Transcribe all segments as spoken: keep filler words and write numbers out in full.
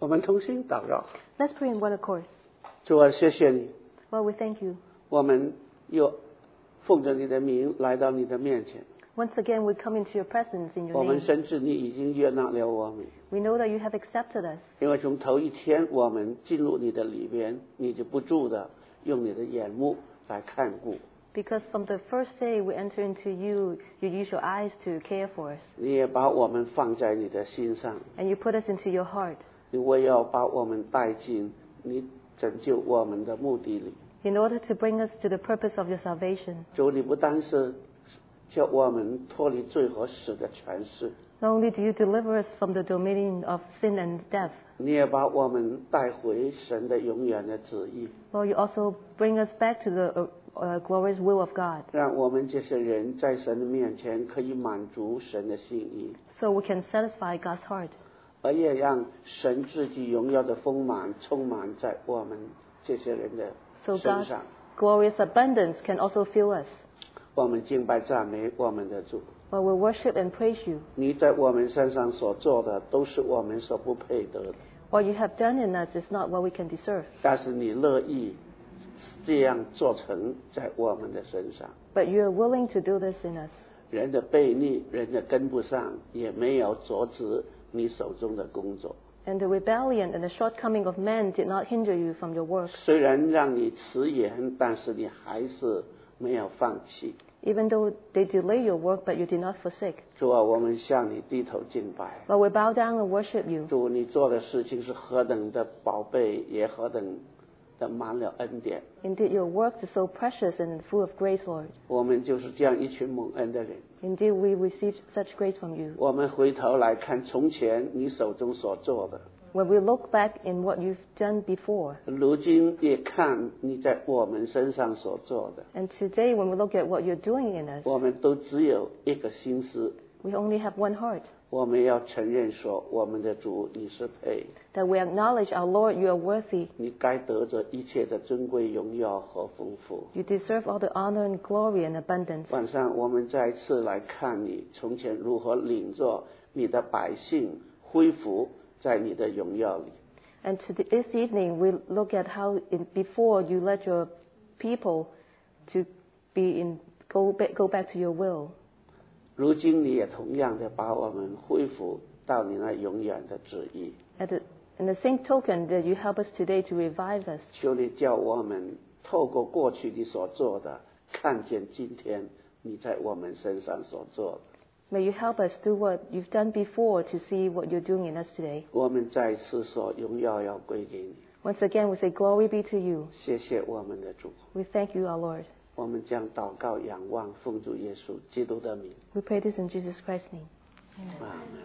我们同心祷告。 Let's pray in one accord. 主啊，谢谢你， Lord, we thank you. 我们又奉着你的名来到你的面前。 Once again, we come into your presence in 我 your 们 name. 深知你已经悦纳了我们， We know that you have accepted us. 因为从头一天我们进入你的里边，你就不住的用你的眼目来看顾， Because from the first day we enter into you, you use your eyes to care for us. 你也把我们放在你的心上， And you put us into your heart 你为要把我们带进你拯救我们的目的里。 in order to bring us to the purpose of your salvation. 主，你不单是叫我们脱离罪和死的权势， Not only do you deliver us from the dominion of sin and death, 你也把我们带回神的永远的旨意， Lord, you also bring us back to the uh, uh, glorious will of God, 让我们这些人在神的面前可以满足神的心意， so we can satisfy God's heart. 而也让神自己荣耀的丰满充满在我们这些人的 So 身 God's 上。 glorious abundance can also fill us. 我们敬拜赞美我们的主， Lord, we worship and praise you. 你在我们身上所做的都是我们所不配得的， What you have done in us is not what we can deserve, 但是你乐意这样做成在我们的身上。 but you are willing to do this in us. 人的悖逆，人的跟不上，也没有阻止你手中的工作。 And the rebellion and the shortcoming of men did not hinder you from your work. 虽然让你迟延，但是你还是没有放弃。 Even though they delay your work, but you did not forsake. 主啊，我们向你低头敬拜。 Lord, we bow down and worship you. 主，你做的事情是何等的宝贝，也何等的满了恩典。 Indeed, your work is so precious and full of grace, Lord. 我们就是这样一群蒙恩的人。 Indeed, we receive such grace from you. 我们回头来看从前你手中所做的， When we look back in what you've done before, 如今也看你在我们身上所做的， and today when we look at what you're doing in us, 我们都只有一个心思， we only have one heart, 我们要承认说，我们的主你是配， that we acknowledge, our Lord, you are worthy. 你该得着一切的尊贵荣耀和丰富。 You deserve all the honor and glory and abundance. 晚上我们再次来看你从前如何领着你的百姓恢复在你的荣耀里。 And to this evening, we look at how in, before you led your people to be in go back, go back to your will. 如今你也同样的把我们恢复到你那永远的旨意。 At the, in the same token that you help us today to revive us, 求你叫我们透过过去你所做的，看见今天你在我们身上所做的。 may you help us do what you've done before to see what you're doing in us today. 我们再次说荣耀要归给你， Once again, we say glory be to you. 谢谢我们的主。 We thank you, our Lord. 我们将祷告仰望奉主耶稣基督的名。 We pray this in Jesus Christ's name. 阿门。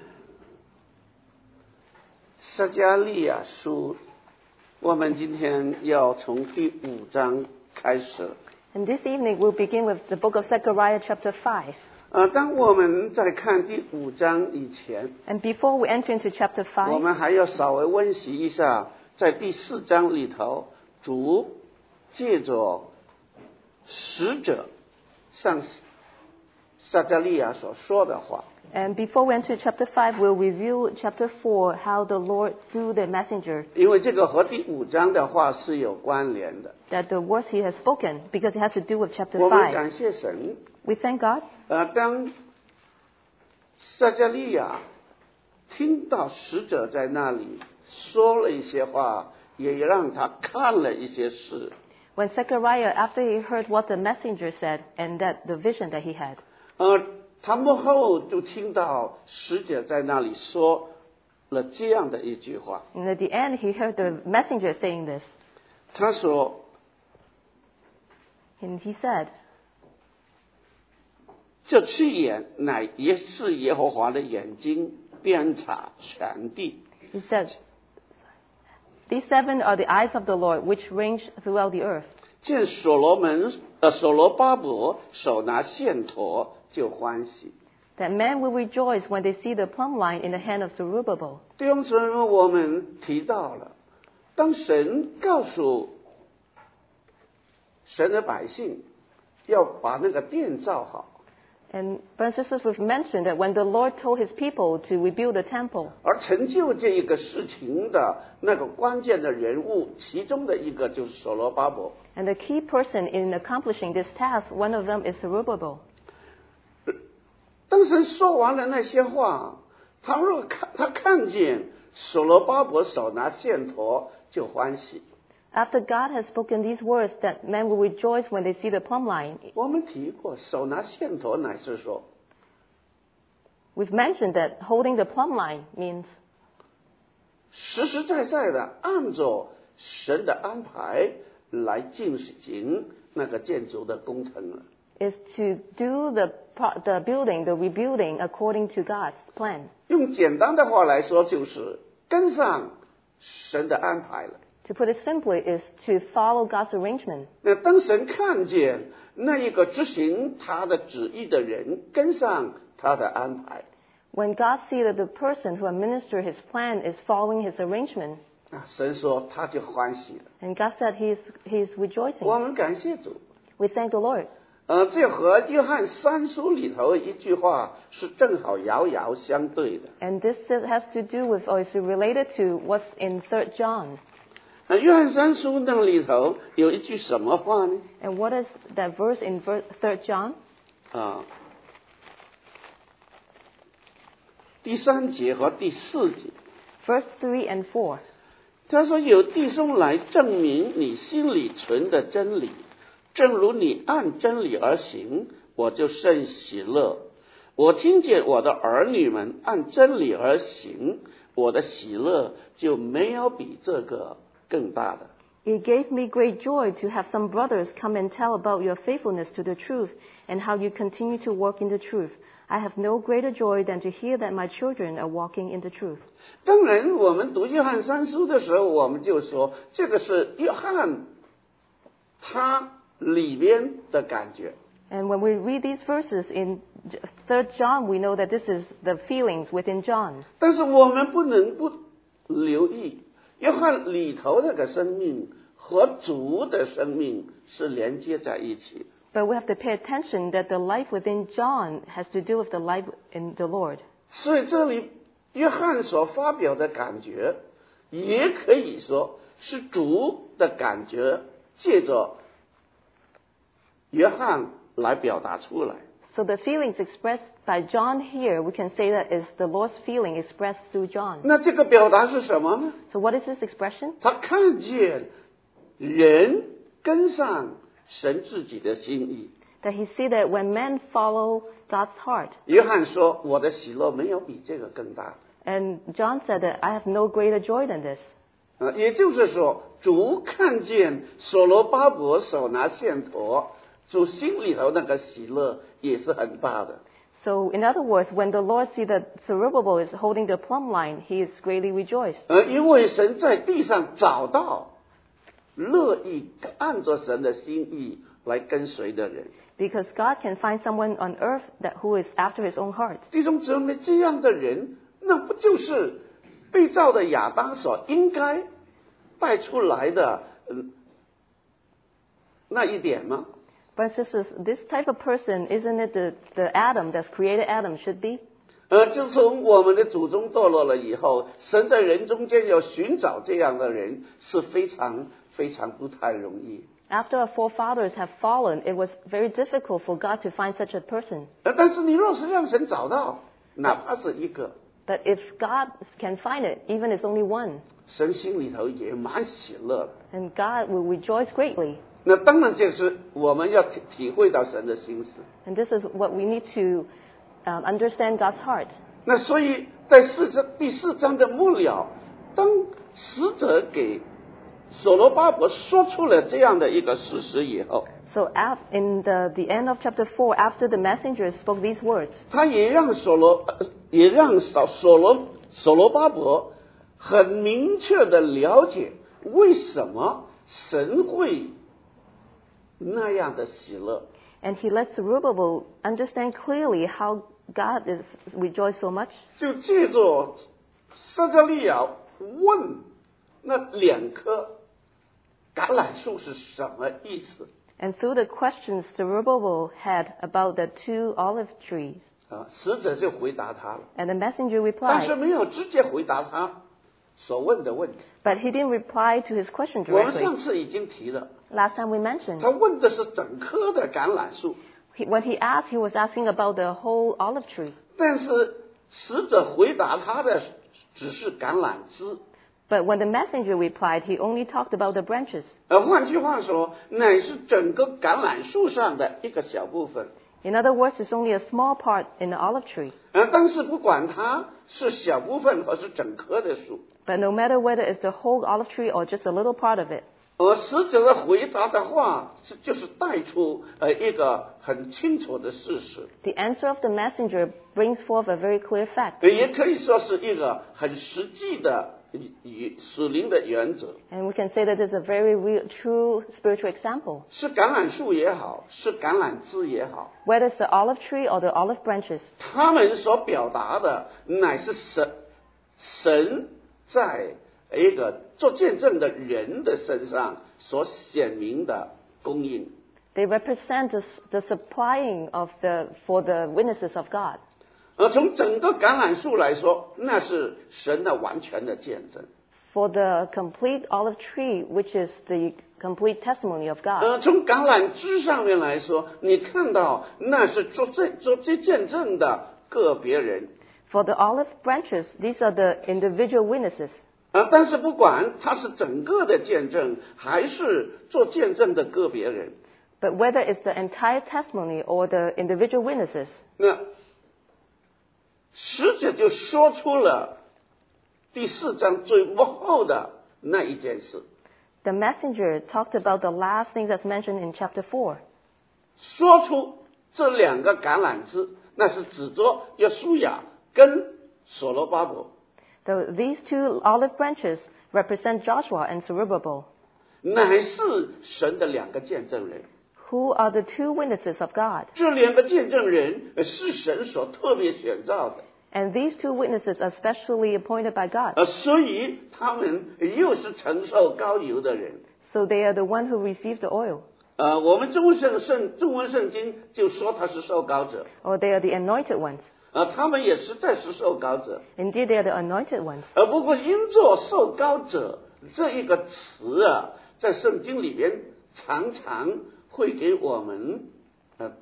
撒迦利亚书，我们今天要从第五章开始。 And this evening, we'll begin with the book of Zechariah, chapter five. 呃，当我们在看第五章以前， And before we enter into chapter 我 five, 们还要稍微温习一下，在第四章里头，主借着使者向撒迦利亚所说的话。 and before we enter chapter five, we'll review chapter four, how the Lord, through the messenger, 因为这个和第五章的话是有关联的。 that the words he has spoken, because it has to do with chapter 我们 five. 感谢神。 We thank God. 呃，当撒迦利亚听到使者在那里说了一些话，也让他看了一些事。 When Zechariah, after he heard what the messenger said and that the vision that he had, 呃，他幕后就听到使者在那里说了这样的一句话， and at the end he heard the messenger saying this, 他说 and he said, 这七眼乃也是耶和华的眼睛，遍察全地。 he said, these seven are the eyes of the Lord which range throughout the earth. 见所罗门呃所罗巴伯手拿线砣就欢喜。 That men will rejoice when they see the plumb line in the hand of Zerubbabel. 弟兄姊妹，我们提到了，当神告诉神的百姓要把那个殿造好， And brothers and sisters, we've mentioned that when the Lord told his people to rebuild the temple, 而成就这一个事情的那个关键的人物，其中的一个就是所罗巴伯。 and the key person in accomplishing this task, one of them is Zerubbabel. 当神说完了那些话，他若看他看见所罗巴伯手拿线砣，就欢喜。 After God has spoken these words, that men will rejoice when they see the plumb line. 我们提过，手拿线砣乃是说， We've mentioned that holding the plumb line means 实实在在的按照神的安排来进行那个建筑的工程了。 is to do the pro- the building, the rebuilding according to God's plan. 用简单的话来说，就是跟上神的安排了。 To put it simply, is to follow God's arrangement. 那当神看见那一个执行他的旨意的人跟上他的安排， When God sees that the person who administers his plan is following his arrangement, 啊，神说他就欢喜了。 and God said he is, he is 我 rejoicing. 们感谢主。 We thank the Lord. 呃，这和约翰三书里头一句话是正好遥遥相对的。 And this has to do with, or is related to what's in Third John. 呃，约翰三书那里头有一句什么话呢？ And what is that verse in ver- Third John? 啊，第三节和第四节， Verse three and four. 他说有弟兄来证明你心里存的真理，正如你按真理而行，我就甚喜乐。我听见我的儿女们按真理而行，我的喜乐就没有比这个更大的。 It gave me great joy to have some brothers come and tell about your faithfulness to the truth and how you continue to walk in the truth. I have no greater joy than to hear that my children are walking in the truth. 当然，我们读约翰三书的时候，我们就说这个是约翰他里边的感觉。 And when we read these verses in Third John, we know that this is the feelings within John. 但是我们不能不留意，约翰里头那个生命和主的生命是连接在一起。 But we have to pay attention that the life within John has to do with the life in the Lord. 所以这里约翰所发表的感觉，也可以说是主的感觉，借着约翰来表达出来。 So the feelings expressed by John here, we can say that is the Lord's feeling expressed through John. 那这个表达是什么呢？ So what is this expression? 他看见人跟上神自己的心意。 That he see that when men follow God's heart. 约翰说：“我的喜乐没有比这个更大。” And John said that I have no greater joy than this. 呃，也就是说，主看见所罗巴伯手拿线砣，主心里头那个喜乐也是很大的。 So in other words, when the Lord see that Zerubbabel is holding the plumb line, he is greatly rejoiced. 呃，因为神在地上找到乐意按着神的心意来跟随的人。 Because God can find someone on earth that who is after his own heart. 弟兄姊妹，这样的人，那不就是被造的亚当所应该带出来的、嗯、那一点吗？ But sisters, this type of person, isn't it the, the Adam that's created Adam should be? 呃，自从我们的祖宗堕落了以后，神在人中间要寻找这样的人是非常非常不太容易。 After our forefathers have fallen, it was very difficult for God to find such a person. 呃，但是你若是让神找到，哪怕是一个， But if God can find it, even if it's only one, 神心里头也蛮喜乐的。 and God will rejoice greatly. 那当然就是我们要体体会到神的心思。 And this is what we need to um, understand God's heart. 那所以在四章第四章的末了，当使者给所罗巴伯说出了这样的一个事实以后， So af- in the, the end of chapter four, after the messenger spoke these words, 他也让所罗呃也让所所罗所罗巴伯很明确的了解为什么神会那样的喜乐。 and he let Zerubbabel understand clearly how God is rejoiced so much. 就借着撒迦利亚问那两棵橄榄树是什么意思？ And through the questions Zerubbabel had about the two olive trees, 啊，使者就回答他了， and the messenger 但是 replied, 没有直接回答他所问的问题。 but he didn't reply to his question 我们 directly. 上次已经提了， Last time we mentioned, 他问的是整棵的橄榄树， he, when he asked, he was asking about the whole olive tree. 但是使者回答他的只是橄榄枝。 But when the messenger replied, he only talked about the branches. 呃，换句话说，乃是整个橄榄树上的一个小部分。 In other words, it's only a small part in the olive tree. 呃，但是不管它是小部分或是整棵的树， But no matter whether it's the whole olive tree or just a little part of it, 而使者的回答的话是就是带出呃一个很清楚的事实， the answer of the messenger brings forth a very clear fact. 呃也可以说是一个很实际的与属灵的原则。 And we can say that it's a very real, true spiritual example. 是橄榄树也好，是橄榄枝也好， Whether it's the olive tree or the olive branches, 他们所表达的乃是神神在一个做见证的人的身上所显明的供应。 they represent the, the supplying of the, for the witnesses of God. 而从整个橄榄树来说，那是神的完全的见证。 For the complete olive tree, which is the complete testimony of God. 呃，从橄榄枝上面来说，你看到那是做这做这见证的个别人。 For the olive branches, these are the individual witnesses. 啊，但是不管他是整个的见证，还是做见证的个别人， But whether it's the entire testimony or the individual witnesses, 那使者就说出了第四章最幕后的那一件事， the messenger talked about the last thing that's mentioned in chapter four. 说出这两个橄榄枝，那是指着约书亚跟所罗巴伯， So these two olive branches represent Joshua and Zerubbabel, 乃是神的两个见证人。 who are the two witnesses of God. 这两个见证人呃是神所特别选召的， And these two witnesses are specially appointed by God. 呃，所以他们又是承受膏油的人。 So they are the one who received the oil, 呃，我们中文圣圣中文圣经就说他是受膏者， or they are the anointed ones. 呃，他们也实在是受膏者， Indeed, they are the anointed ones. 呃，不过因做受膏者这一个词啊，在圣经里边常常会给我们呃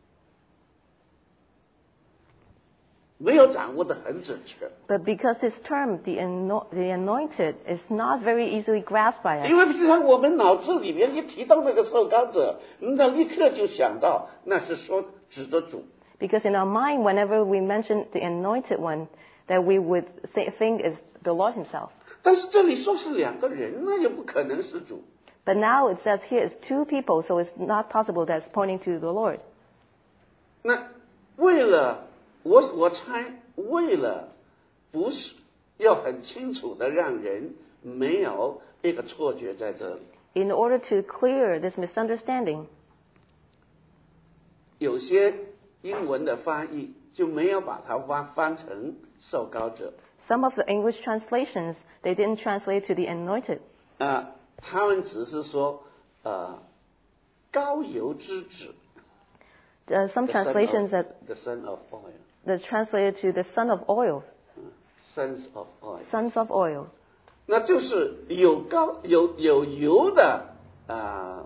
没有掌握的很准确， But because this term, the, ano- the anointed, is not very easily grasped by us. 因为平常我们脑子里面一提到那个受膏者，那立刻就想到那是说指的主。 Because in our mind, whenever we mention the anointed one, that we would say, think is the Lord himself. 但是这里说是两个人，那也不可能是主。 But now it says here it's two people, so it's not possible that it's pointing to the Lord. 那为了我我猜，为了不是要很清楚的让人没有一个错觉在这里， In order to clear this misunderstanding, 有些英文的翻译就没有把它翻翻成受膏者。 some of the English translations, they didn't translate to the anointed. 啊、他们只是说呃膏油之子 Uh, some the son of- translations that, the son of oil that translated to the son of oil, sons of oil， sons of oil. 那就是有膏有有油的啊、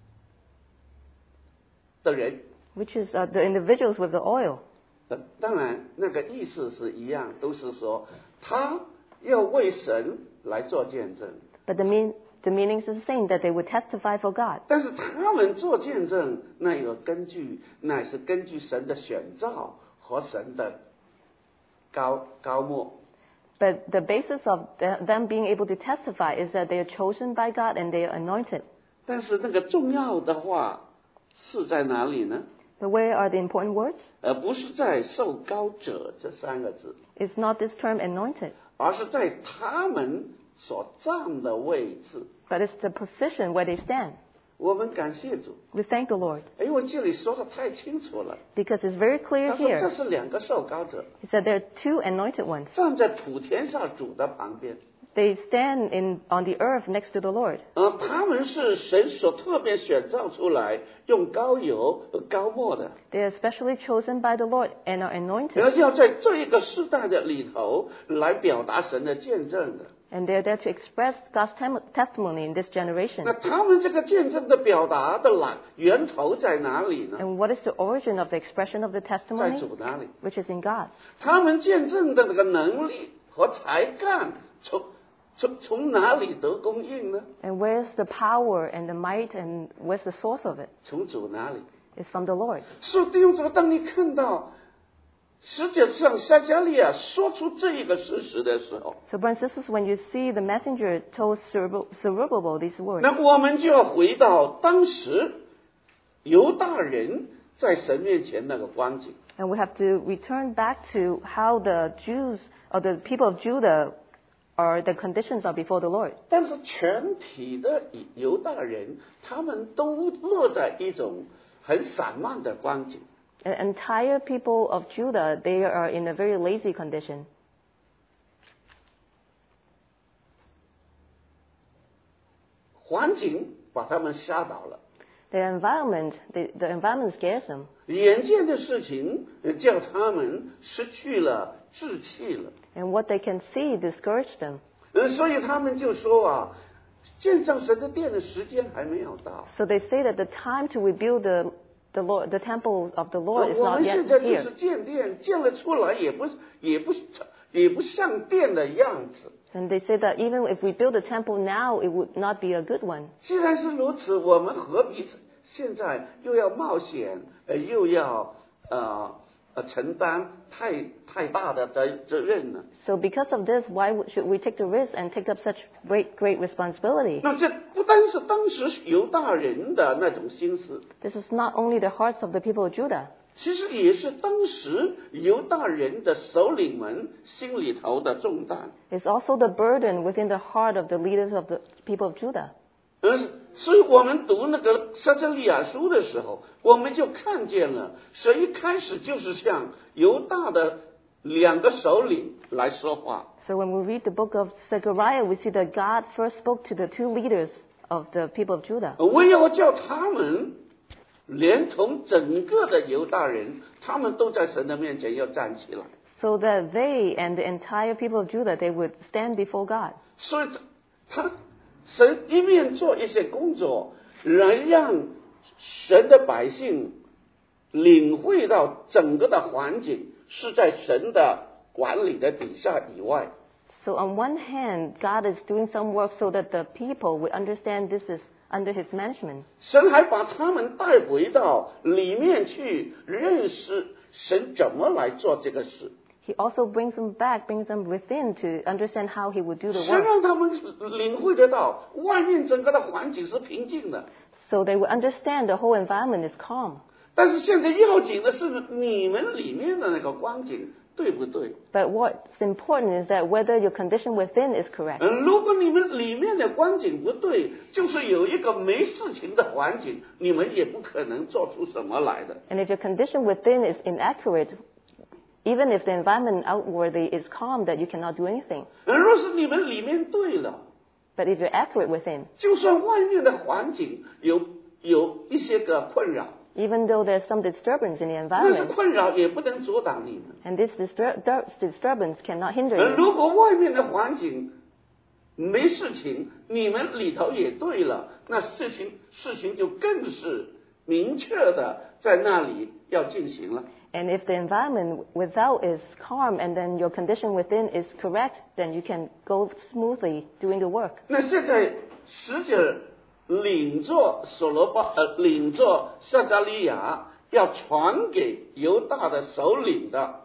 的人。 Which is uh, the individuals with the oil. 呃，当然，那个意思是一样，都是说他要为神来做见证， But the, mean, the meaning is the same, that they would testify for God. 但是他们做见证那有根据，乃是根据神的选召和神的高高莫。 But the basis of the, them being able to testify is that they are chosen by God and they are anointed. 但是那个重要的话是在哪里呢？ But where are the important words? 而不是在受膏者这三个字， It's not this term anointed, 而是在他们所站的位置。 but it's the position where they stand. 我们感谢主， We thank the Lord 哎，我这里说的太清楚了。 because it's very 他 clear 说这 here. 是两个受膏者， He said there are two anointed ones 站在普天下主的旁边。 They stand in, on the earth next to the Lord. 啊，他们是神所特别选召出来，用膏油和膏抹的。 They are specially chosen by the Lord and are 然 anointed. 后要在这一个世代的里头来表达神的见证的。 And they are there to express God's tem- testimony in this 那 generation. 他们这个见证的表达的来源头在哪里呢？ And what is the origin of the expression of the 在 testimony? 主那里。 Which is in God. 他们见证的那个能力和才干，从从从哪里得供应呢？ And where's the power and the might and where's the source of it? 从主那里。 It's from the Lord. 所以弟兄姊妹，当你看到实际上撒迦利亚说出这一个事实的时候， So, brothers and sisters, when you see the messenger told Zerubbabel Zerubbabel these words, 那我们就要回到当时犹大人在神面前那个光景。 and we have to return back to how the Jews or the people of Judah or the conditions are before the Lord. 但是全体的犹大人，他们都落在一种很散漫的光景。 The entire people of Judah, they are in a very lazy condition. 环境把他们吓倒了， The environment, the, the environment scares them. 眼见的事情呃叫他们失去了志气了。 And what they can see discouraged them. 呃，所以他们就说啊，建造神的殿的时间还没有到。 So they say that the time to rebuild the, the, Lord, the temple of the Lord is 我 not 们 yet 现在就 here. 是建殿，建了出来也不也不也不像殿的样子。 And they say that even if we build a temple now, it would not be a good one. 既然是如此，我们何必现在又要冒险，呃，又要呃呃承担太太大的责责任呢？ So because of this, why would- should we take the risk and take up such great, great responsibility? 那这不单是当时犹大人的那种心思， This is not only the hearts of the people of Judah. 其实也是当时犹大人的首领们心里头的重担。 It's also the burden within the heart of the leaders of the people of Judah. 嗯，所以我们读那个撒迦利亚书的时候，我们就看见了，神一开始就是向犹大的两个首领来说话。 So when we read the book of Zechariah, we see that God first spoke to the two leaders of the people of Judah. 我要叫他们连同整个的犹大人，他们都在神的面前要站起来。 So that they and the entire people of Judah, they would stand before God. 所以他，他神一面做一些工作，来让神的百姓领会到整个的环境是在神的管理的底下以外。 So on one hand, God is doing some work so that the people would understand this is under His management. 神还把他们带回到里面去，认识神怎么来做这个事。 He also brings them back, brings them within to understand how He would do the 神 work. 让他们领会得到，外面整个的环境是平静的， So they would understand the whole environment is calm. 但是现在要紧的是你们里面的那个光景对不对？ But what's important is that whether your condition within is correct. 嗯，如果你们里面的光景不对，就是有一个没事情的环境，你们也不可能做出什么来的。 And if your condition within is inaccurate, even if the environment outwardly is calm, that you cannot do anything. 嗯，若是你们里面对了， But if you're accurate within, 就算外面的环境有有一些个困扰， even though there's some disturbance in the 但是 environment, 困扰也不能阻挡你们。 and this distur- dir- disturbance cannot hinder 而 you. 如果外面的环境没事情，你们里头也对了，那事情事情就更是明确的在那里要进行了。 And if the environment without is calm and then your condition within is correct, then you can go smoothly doing the work. 那现在使者领着所罗巴呃领着撒迦利亚要传给犹大的首领的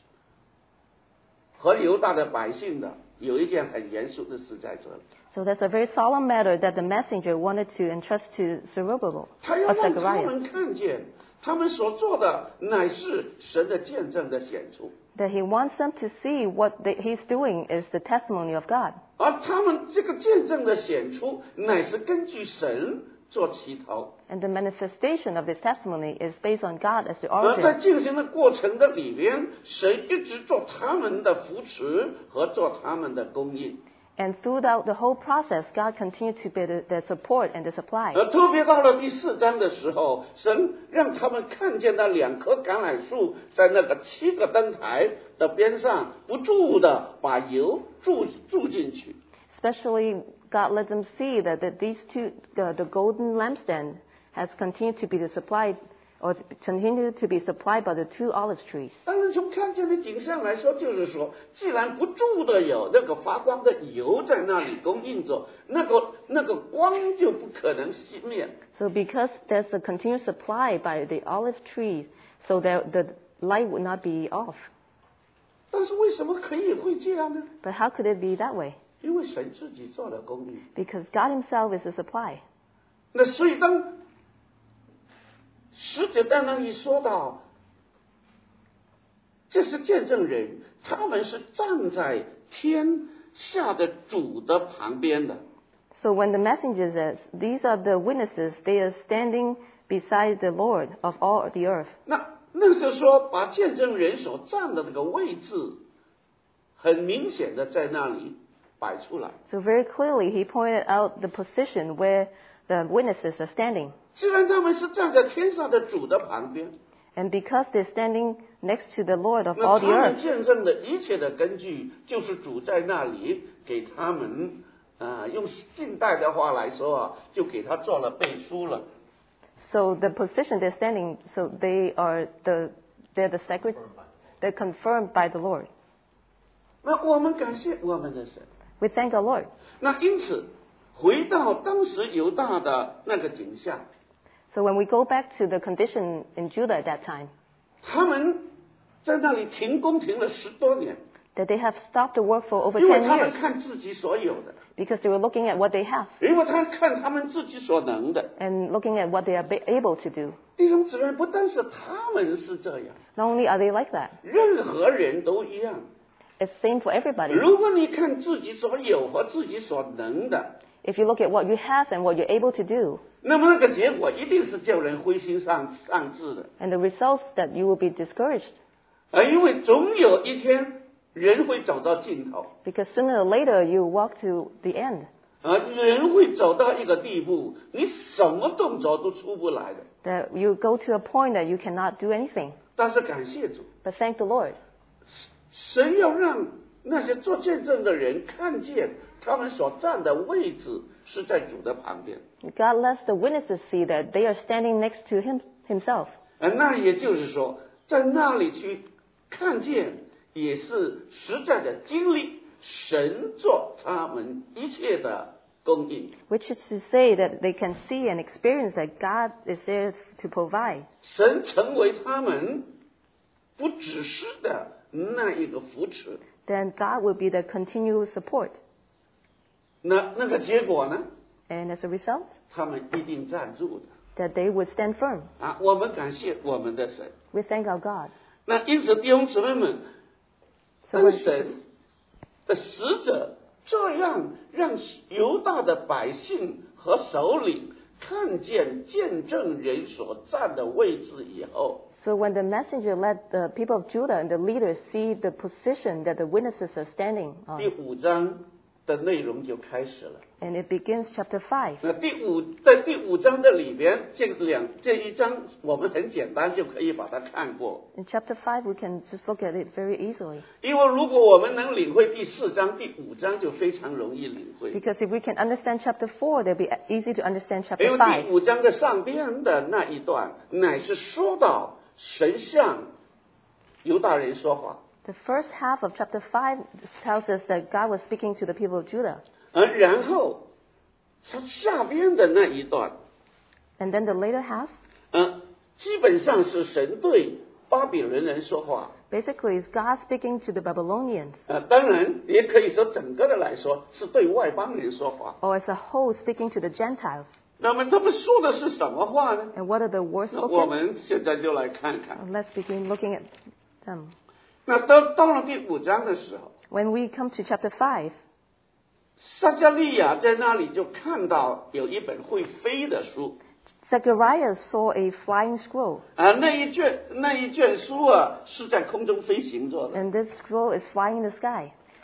和犹大的百姓的，有一件很严肃的事在这里。 So that's a very solemn matter that the messenger wanted to entrust to Zerubbabel 他要 of 让他 Zechariah, 们看见，他们所做的乃是神的见证的显出， that he wants them to see what the, he's doing is the testimony of God. 而他们这个见证的显出，乃是根据神做起头， And the manifestation of this testimony is based on God as the 而在 origin. 进行的过程的里边，神一直做他们的扶持和做他们的供应。 And throughout the whole process, God continued to be the, the support and the supply. 而特别到了第四章的时候，神让他们看见那两棵橄榄树在那个七个灯台的边上，不住的把油注注进去。 Especially, God let them see that, that these two, the, the golden lampstand has continued to be the supply, or continued to be supplied by the two olive trees. 当然，从看见的景象来说，就是说，既然不住的有那个发光的油在那里供应着，那个那个光就不可能熄灭。 So because there's a continuous supply by the olive trees, so that the light would not be off. 但是为什么可以会这样呢？ But how could it be that way? 因为神自己做了供应。 Because God Himself is the supply. 那所以当使者在那里说到，这是见证人，他们是站在天下的主的旁边的。 So when the messenger says, these are the witnesses, they are standing beside the Lord of all the earth. 那那是说，把见证人所站的那个位置，很明显的在那里摆出来。 So very clearly, he pointed out the position where the witnesses are standing. 既然他们是站在天上的主的旁边， And because they're standing next to the Lord of 那 all 他 the 们 earth, 见证的一切的根据，就是主在那里给他们，啊、用近代的话来说啊，就给他做了背书了。 so the position they're standing, so they are the, they're the sacred, they're confirmed by the Lord. 那我们感谢我们的神。 We thank our Lord. 那因此，回到当时犹大的那个景象， So when we go back to the condition in Judah at that time, 他们在那里停工停了十多年， that they have stopped the work for over 因为 ten 他们 years 看自己所有的， because they were looking at what they have 因为他看他们自己所能的。 and looking at what they are ba- able to do. 弟兄姊妹，不但是他们是这样， Not only are they like that, 任何人都一样。 it's same for everybody. 如果你看自己所有和自己所能的， If you look at what you have and what you're able to do, 那么那个结果一定是叫人灰心丧丧志的。 and the results that you will be discouraged 啊，因为总有一天人会走到尽头， because sooner or later you walk to the end. 啊，人会走到一个地步，你什么动作都出不来的。 That you go to a point that you cannot do anything. 但是感谢主， But thank the Lord. 神要让那些做见证的人看见他们所站的位置是在主的旁边。 God lets the witnesses see that they are standing next to him himself. 啊，那也就是说，在那里去看见，也是实在的经历神做他们一切的供应。 Which is to say that they can see and experience that God is there to provide. 神成为他们不只是的那一个扶持。 Then God will be the continual support. 那那个结果呢？ And as a result, 他们一定站住的。 that they would stand firm. 啊，我们感谢我们的神。 We thank our God. 那因此弟兄姊妹们， So 当 when 神的使者这样让犹大的百姓和首领看见见证人所站的位置以后， So when the messenger let the people of Judah and the leaders see the position that the witnesses are standing 第 on, 五章的内容就开始了。 and it begins chapter five. 那第五在第五章的里边，这个两这一章我们很简单就可以把它看过。 In chapter five, we can just look at it very easily. 因为如果我们能领会第四章、第五章，就非常容易领会。 Because if we can understand chapter four, it'll be easy to understand 因 chapter 为 five. 第五章的上边的那一段，乃是说到神向犹大人说话， The first half of chapter five tells us that God was speaking to the people of Judah. 而然后是下边的那一段， And then the later half, 嗯，基本上是神对巴比伦人说话。 basically is God speaking to the Babylonians, 呃，当然也可以说整个的来说是对外邦人说话。 or as a whole speaking to the Gentiles. 那么他们说的是什么话呢？ And what are the words 那我 spoken? 们现在就来看看。 Let's begin looking at them. 那到到了第五章的时候， When we come to chapter five, 撒迦利亚在那里就看到有一本会飞的书。 Zechariah saw a flying scroll, 啊，那一卷那一卷书啊，是在空中飞行着的。 and this scroll is flying in the sky.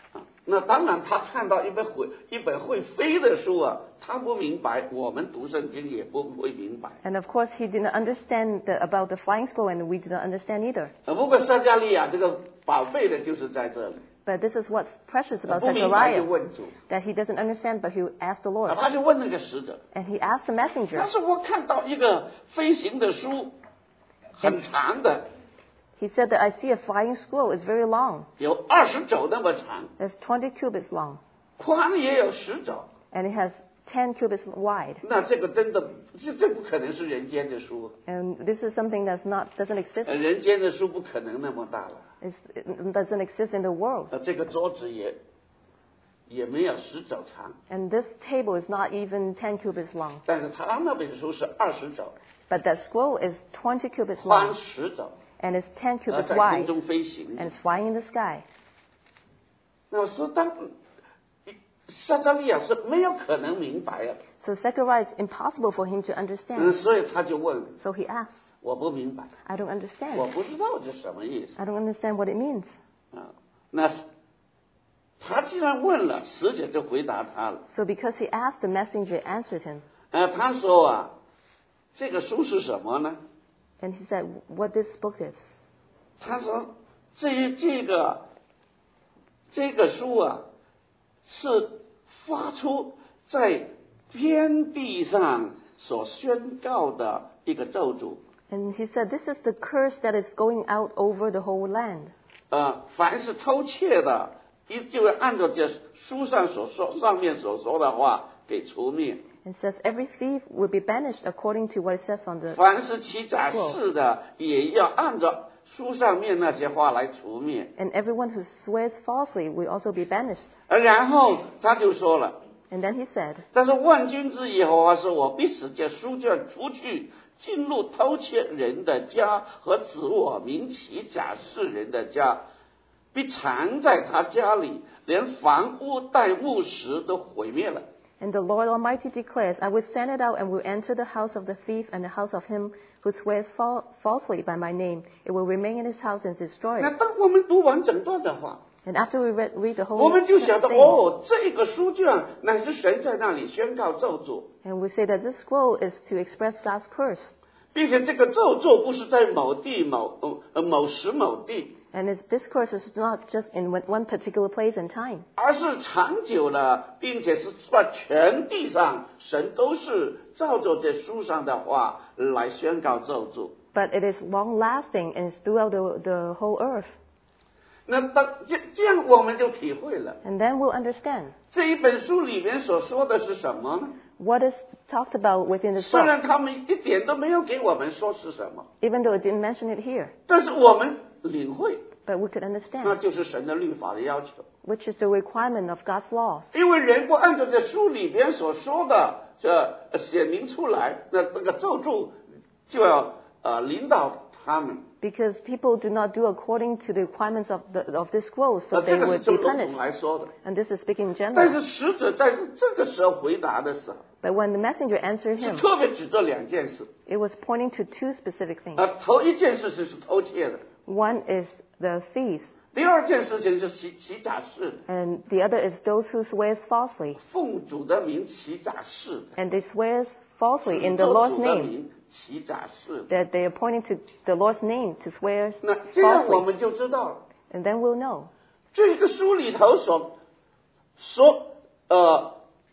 那当然，他看到一本会一本会飞的书啊，他不明白，我们读圣经也不会明白。 And of course, he didn't understand the, about the flying scroll, and we did not understand either. 呃，不过撒迦利亚这个宝贝的就是在这里。 But this is what's precious about 不明白就 Zechariah, 问主， that he doesn't understand, but he asked the 啊 Lord. 他就问那个使者， And he asked the messenger. 但是我看到一个飞行的书，很长的， He said that I see a flying scroll. It's very long. 有二十肘那么长， It's twenty cubits long, 宽也有十肘。 and it has ten cubits wide. 那这个真的，这这不可能是人间的书， And this is something that's not doesn't 呃 exist. 人间的书不可能那么大了。 It's, it doesn't exist in the world. 呃，这个桌子也也没有十肘长， And this table is not even ten cubits long. 但是他那本书是二十肘， But that scroll is twenty cubits 宽 long, 十肘， and it's ten 呃 cubits 在空 wide, 中飞行 and。it's flying in the sky. 那我说当撒迦利亚是没有可能明白啊， So Zechariah is impossible for him to 嗯， understand. 所以他就问， So he asked, 我不明白， I don't 我 understand. 不知道这什么意思 I don't understand what it means. 啊。那他既然问了，使者就回答他了。 So because he asked, the messenger answered him. 呃，他说啊，这个书是什么呢？ And he said, what this book is. 他说，这这个这个书啊，是发出在天地上所宣告的一个咒诅。 And he said, this is the curse that is going out over the whole land. 呃，凡是偷窃的，一就会按照这书上所说上面所说的话给除灭； And says every thief will be banished according to what it says on the 凡是欺诈事的，也要按照书上面那些话来除灭。 and everyone who swears falsely will also be banished. 而然后他就说了， And then he said, 但是万军之耶和华说：“我必使这书卷出去，进入偷窃人的家和指我名起假示人的家，必藏在他家里，连房屋带木石都毁灭了。” And the Lord Almighty declares, I will send it out and will enter the house of the thief and the house of him who swears fal- falsely by my name. It will remain in his house and destroy 那 it. 当我们读完整段的话， And after we read, read the 我 whole 们就想到 thing, 哦，这个书卷乃是神在那里宣告咒诅， and we say that this scroll is to express God's curse. 并且这个咒诅不是在某地某呃某时某地， And it's, this curse is not just in one one particular place and time, 而是长久了，并且是在全地上，神都是照着这书上的话来宣告咒诅。 but it is long-lasting and it's throughout the, the whole earth. 那当这这样我们就体会了 And then we'll understand 这一本书里面所说的是什么呢？ what is talked about within the 虽 book, 然他们一点都没有给我们说是什么， even though it didn't mention it here, 但是我们领会， but we could 那 understand, 就是神的律法的要求。 which is the requirement of God's laws. 因为人不按照这书里边所说的这呃写明出来，那这个咒诅就要呃领导他们。 Because people do not do according to the requirements of the of this scroll, 呃， so 这 they 个是 would 就 be 笼统 punished. 来说的。 And this is speaking in 但 general. 是使者在这个时候回答的时候， But when the messenger answered 是 him, 特别指着两件事。 it was pointing to two specific things. 呃，头一件事情是偷窃的， One is the thieves, 第二件事情是起起假誓的， and the other is those who swears falsely. 奉主的名起假誓的， And they swears falsely in 指 the 着 Lord's 主的 name, 名起假誓的。 that they are pointing to the Lord's name to swear 那这样我 falsely. 们就知道了。 And then we'll know. 这个书里头所所呃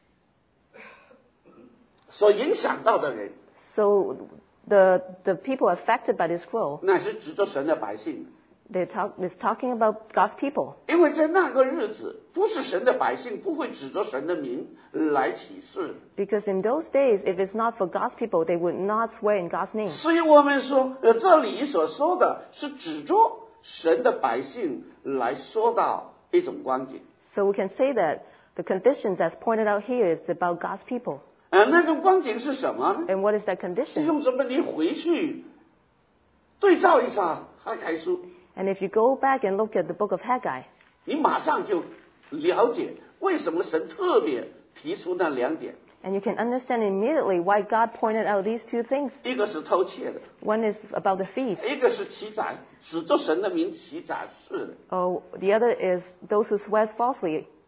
所影响到的人， So the the people affected by this scroll, 那是指着神的百姓， they talk, it's talking about God's people. 因为在那个日子，不是神的百姓不会指着神的名来起誓， Because in those days, if it's not for God's people, they would not swear in God's name. 所以我们说，呃，这里所说的是指着神的百姓来说到一种光景， So we can say that the conditions as pointed out here is about God's people. 呃，那种光景是什么呢？ And what is that 弟 condition? 兄姊妹，你回去对照一下哈该书， And if you go back and look at the book of Haggai, 你马上就了解为什么神特别提出那两点， and you can understand immediately why God pointed out these two things. 一个是偷窃的， One is about the thieves, 一个是欺诈，指着神的名欺诈是的。 or the other is those who swear falsely.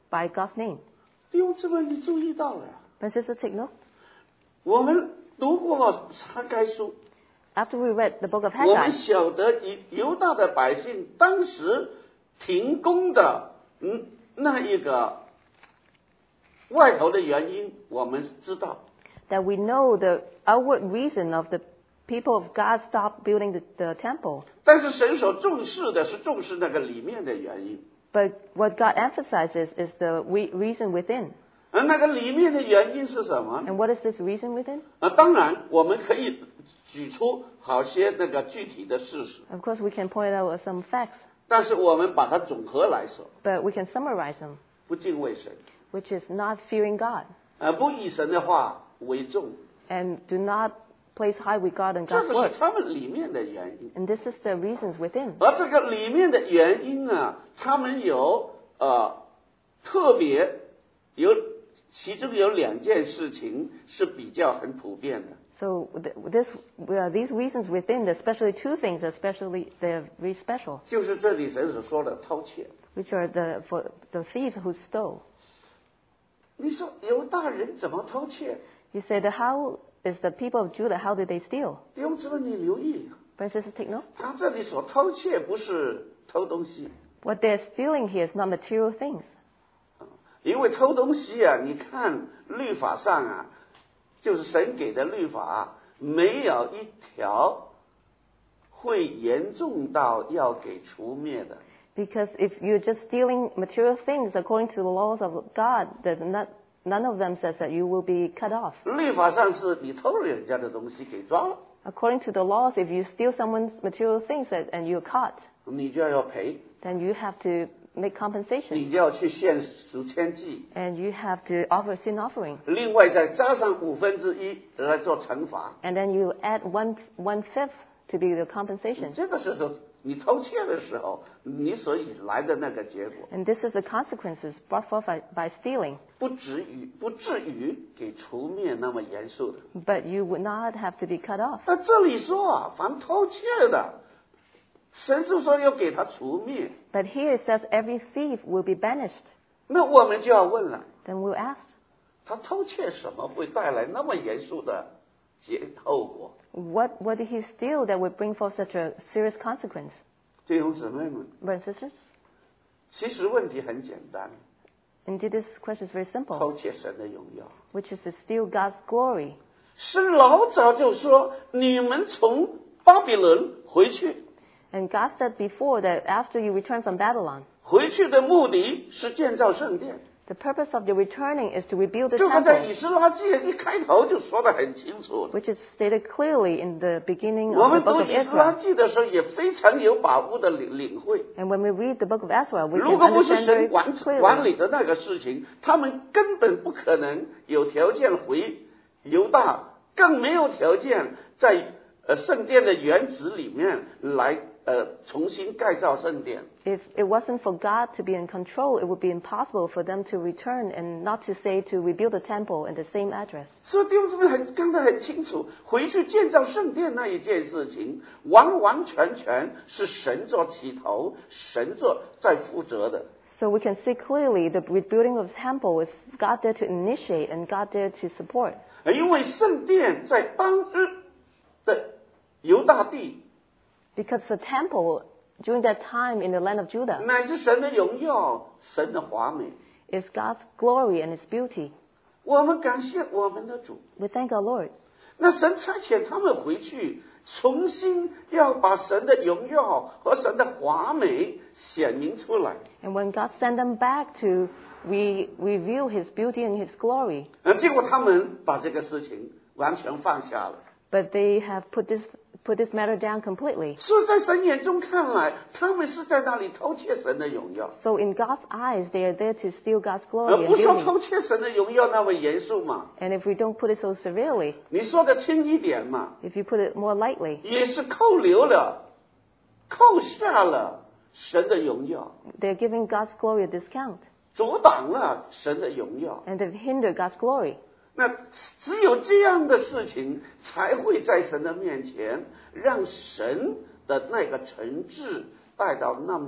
by God's name. 弟兄姊妹，你注意到了， But sisters, take note. 我们读过哈该书， After we read the book of 我们 Haggai, 晓得犹犹大的百姓当时停工的嗯那一个外头的原因，我们知道。 that we know the outward reason of the people of God stopped building the, the temple. 但是神所重视的是重视那个里面的原因， But what God emphasizes is the re- reason within. 而那个里面的原因是什么？ And what is this reason within? 啊，当然我们可以举出好些那个具体的事实， Of course, we can point out some facts, 但是我们把它总和来说， but we can summarize them, 不敬畏神， which is not fearing God 啊，不以神的话为重， and do not place high regard on 这 God's 个 word. 是他们里面的原因。 And this is the reasons within. 而这个里面的原因啊，他们有呃特别有，其中有两件事情是比较很普遍的。 So th- this, uh, these reasons within, especially two things, especially they're very special, 就是这里神所说的偷窃。 which are the for the thieves who stole. 你说犹大人怎么偷窃？ You say that how is the people of Judah, how did they steal? 弟兄姊妹，你留意， Brothers and sisters, take note. 他这里所偷窃不是偷东西， What they're stealing here is not material things. 因为偷东西啊，你看律法上啊，就是神给的律法，没有一条会严重到要给除灭的。 Because if you're just stealing material things according to the laws of God, that not, none of them says that you will be cut off. 律法上是你偷了人家的东西给抓了， According to the laws, if you steal someone's material things that, and you're caught, 你就要赔， then you have to make compensation. 你就要去献赎愆祭， And you have to offer sin offering. 另外再加上五分之一来做惩罚。 And then you add one, one fifth to be the compensation. 这个是说你偷窃的时候，你所引来的那个结果， And this is the consequences brought forth by, by stealing. 不至于不至于给除灭那么严肃的。 But you would not have to be cut off. 那这里说啊，凡偷窃的，神是说要给他除灭。 But here it says every thief will be banished. 那我们就要问了， Then we'll ask, 他偷窃什么会带来那么严肃的结后果？ what, what did he steal that would bring forth such a serious consequence? 弟兄姊妹们， Brothers and sisters, 其实问题很简单， indeed this question is very simple, 偷窃神的荣耀。 which is to steal God's glory. 神老早就说，你们从巴比伦回去， And God said before that after you return from Babylon, 回去的目的是建造圣殿。 the purpose of your returning is to rebuild the 这个在 temple, 以斯拉记一开头就说得很清楚了。 which is stated clearly in the beginning 我 of the 们 book 读 of 以斯拉 Ezra. 记的时候也非常有把握的领领会。 And when we read the book of Ezra, we 如 can 果不是 understand 神 very 管 clearly. 管理的那个事情，他们根本不可能有条件回犹大，更没有条件在呃圣殿的原址里面来呃重新盖造圣殿。 If it wasn't for God to be in control, it would be impossible for them to return and not to say to rebuild the temple in the same address. 所以弟兄姊妹很刚才很清楚，回去建造圣殿那一件事情，完完全全是神做起头，神做在负责的。 So we can see clearly the rebuilding of the temple is God there to initiate and God there to support. 因为圣殿在当日的犹大地， Because the temple during that time in the land of Judah 乃是神的荣耀，神的华美。 is God's glory and His beauty. 我们感谢我们的主。 We thank our Lord. 那神差遣他们回去，重新要把神的荣耀和神的华美显明出来。 And when God sent them back to re- reveal His beauty and His glory, 呃，结果他们把这个事情完全放下了。 but they have put this put this matter down completely. 所以在神眼中看来，他们是在那里偷窃神的荣耀， So in God's eyes, they are there to steal God's 而 glory 不 and 说 beauty. 偷窃神的荣耀那么严肃嘛。 And if we don't put it so severely, 你说的轻一点嘛， if you put it more lightly, 也是扣留了、扣下了神的荣耀， they're giving God's glory a discount, 阻挡了神的荣耀。 and they've hindered God's glory. 那只有这样的事情，才会在神的面前，让神的那个惩治带到那么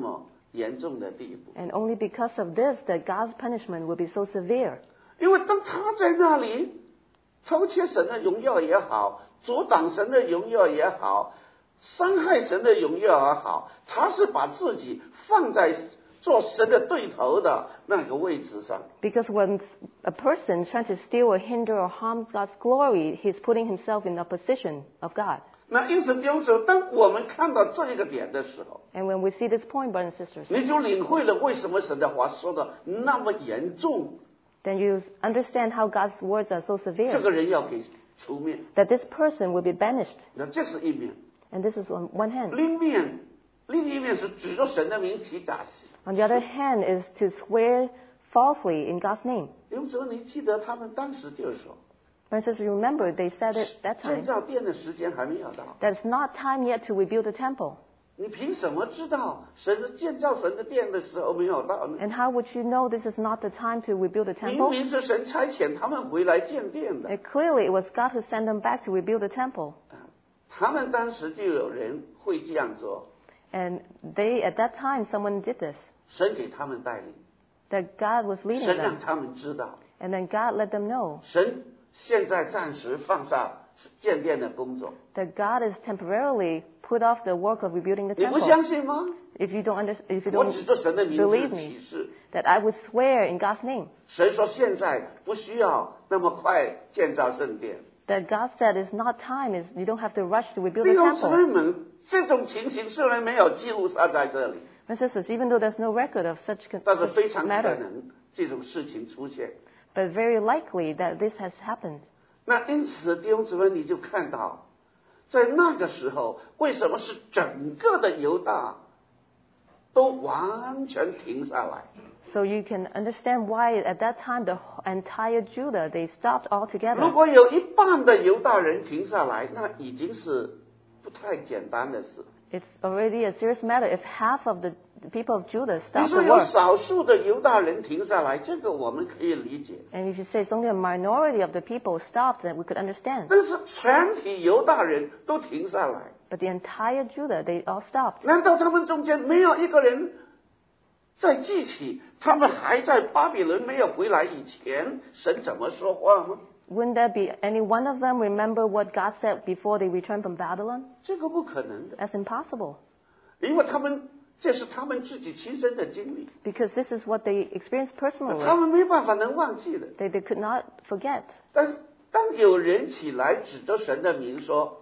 严重的地步。 And only because of this that God's punishment will be so severe. 因为当他在那里偷窃神的荣耀也好，阻挡神的荣耀也好，伤害神的荣耀也好，他是把自己放在做神的对头的那个位置上。 Because when a person trying to steal or hinder or harm God's glory, he's putting himself in opposition of God. 那因此弟兄姊妹，当我们看到这一个点的时候， And when we see this point, brothers and sisters, 你就领会了为什么神的话说的那么严重， then you understand how God's words are so 这 severe. 个人要给除灭。 That this person will be banished. 那这是一面， And this is on one hand. 另一面，另一面是指着神的名起假誓。 On the other hand is to swear falsely in God's name. 弟兄姊妹，你记得他们当时就说， Brothers and sisters, remember they said it that 建 time. 造殿的时间还没有到， That it's not time yet to rebuild the temple. 你凭什么知道神是建造神的殿的时候没有到呢？ And how would you know this is not the time to rebuild the 明 temple? 明是神差遣他们回来建殿的。 And clearly it was God who sent them back to rebuild the temple. 他们当时就有人会这样做， And they, at that time, someone did this. 神给他们带领， That God was leading 神 them. 让他们知道， And then God let them know 神现在暂时放下建殿的工作。 that God is temporarily put off the work of rebuilding the 你不 temple. 相信吗？ If you don't under, if you 我 don't 指着神的名 believe 字 me, 起誓， that I would swear in God's name. 神说现在不需要那么快建造圣殿。 That God said it's not time, is you don't have to rush to rebuild 弟 the 兄姊妹 temple. 们，这种情形虽然没有记录下在这里， My sisters, even though there's no record of such, 但是 such 非常可 matter, 能这种事情出现。 but very likely that this has happened. 那因此，弟兄姊妹，你就看到，在那个时候，为什么是整个的犹大都完全停下来？ So you can understand why at that time the entire Judah, they stopped 如 altogether. 果有一半的犹大人停下来，那已经是不太简单的事。 It's already a serious matter if half of the people of Judah 你 stopped 说 the 有 work. 少数的犹大人停下来，这个我们可以理解。 And if you say it's only a minority of the people stopped, then we could understand. 但是全体犹大人都停下来， But the entire Judah, they all stopped. 难道他们中间没有一个人在记起他们还在巴比伦没有回来以前，神怎么说话吗？ Wouldn't there be any one of them remember what God said before they returned from Babylon? 这个不可能的， That's impossible. 因为他们这是他们自己亲身的经历， Because this is what they experienced 他 personally. 们没办法能忘记的。 They, they could not forget. 但是当有人起来指着神的名说，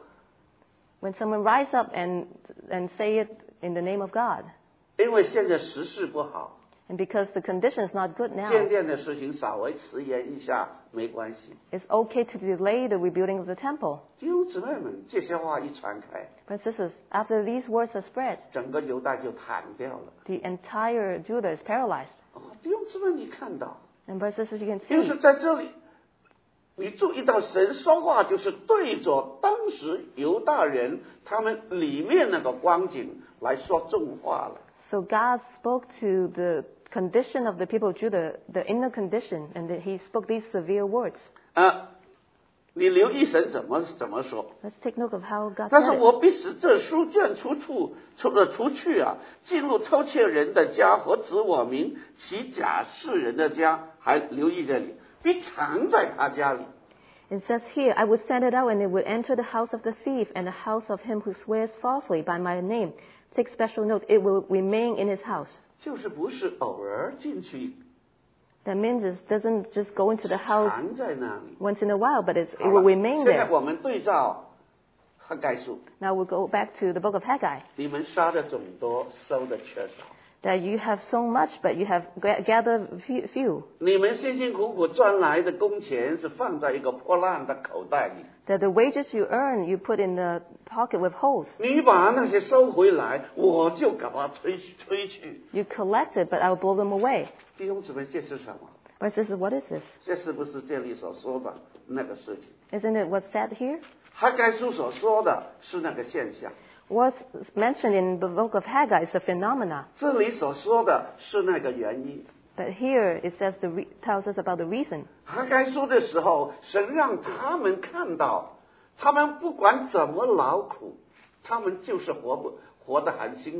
When someone rise up and, and say it in the name of God, 因为现在时事不好， and because the condition is not good 建 now, 殿的事情稍微迟延一下没关系。 it's okay to delay the rebuilding of the temple. 弟兄姊妹们，这些话一传开， But sisters, after these words are spread, 整个犹大就瘫掉了。 the entire Judah is paralyzed. 哦，弟兄姊妹，你看到， And brothers and sisters, you can 就 see 是在这里，你注意到神说话就是对着当时犹大人他们里面那个光景来说重话了。 So God spoke to the condition of the people of Judah, the inner condition, and that he spoke these severe words. 啊，你留意神怎么怎么说？ Let's take note of how God 但是 said it. 我必使这书卷出处出了出去啊，进入偷窃人的家和指我名起假示人的家，还留意这里，必藏在他家里。 It says here, I would send it out and it would enter the house of the thief and the house of him who swears falsely by my name. Take special note, it will remain in his house. 就是不是偶尔进去， That means it doesn't just go into the house 藏在那里。 once in a while, but it's, it 好 will 了 remain 现在 there. 我们对照哈该书， Now we'll go back to the book of Haggai. 你们杀的总多，收的缺少。 That you have sown much, but you have ga- gathered few- few. 你们辛辛苦苦赚来的工钱是放在一个破烂的口袋里， That the wages you earn, you put in the pocket with holes. 你把那些收回来，我就把它吹去吹去。 You collect it, but I will blow them away. 弟兄姊妹，这是什么？ But this is what is this? 这是不是这里所说的那个事情？ Isn't it what's said here? 哈该书所说的是那个现象， What's mentioned in the book of Haggai is a phenomena. 这里所说的是那个原因。 But here it says the re- tells us about the reason. 哈该书的时候，神让他们看到，他们不管怎么劳苦，他们就是活不活得很辛苦。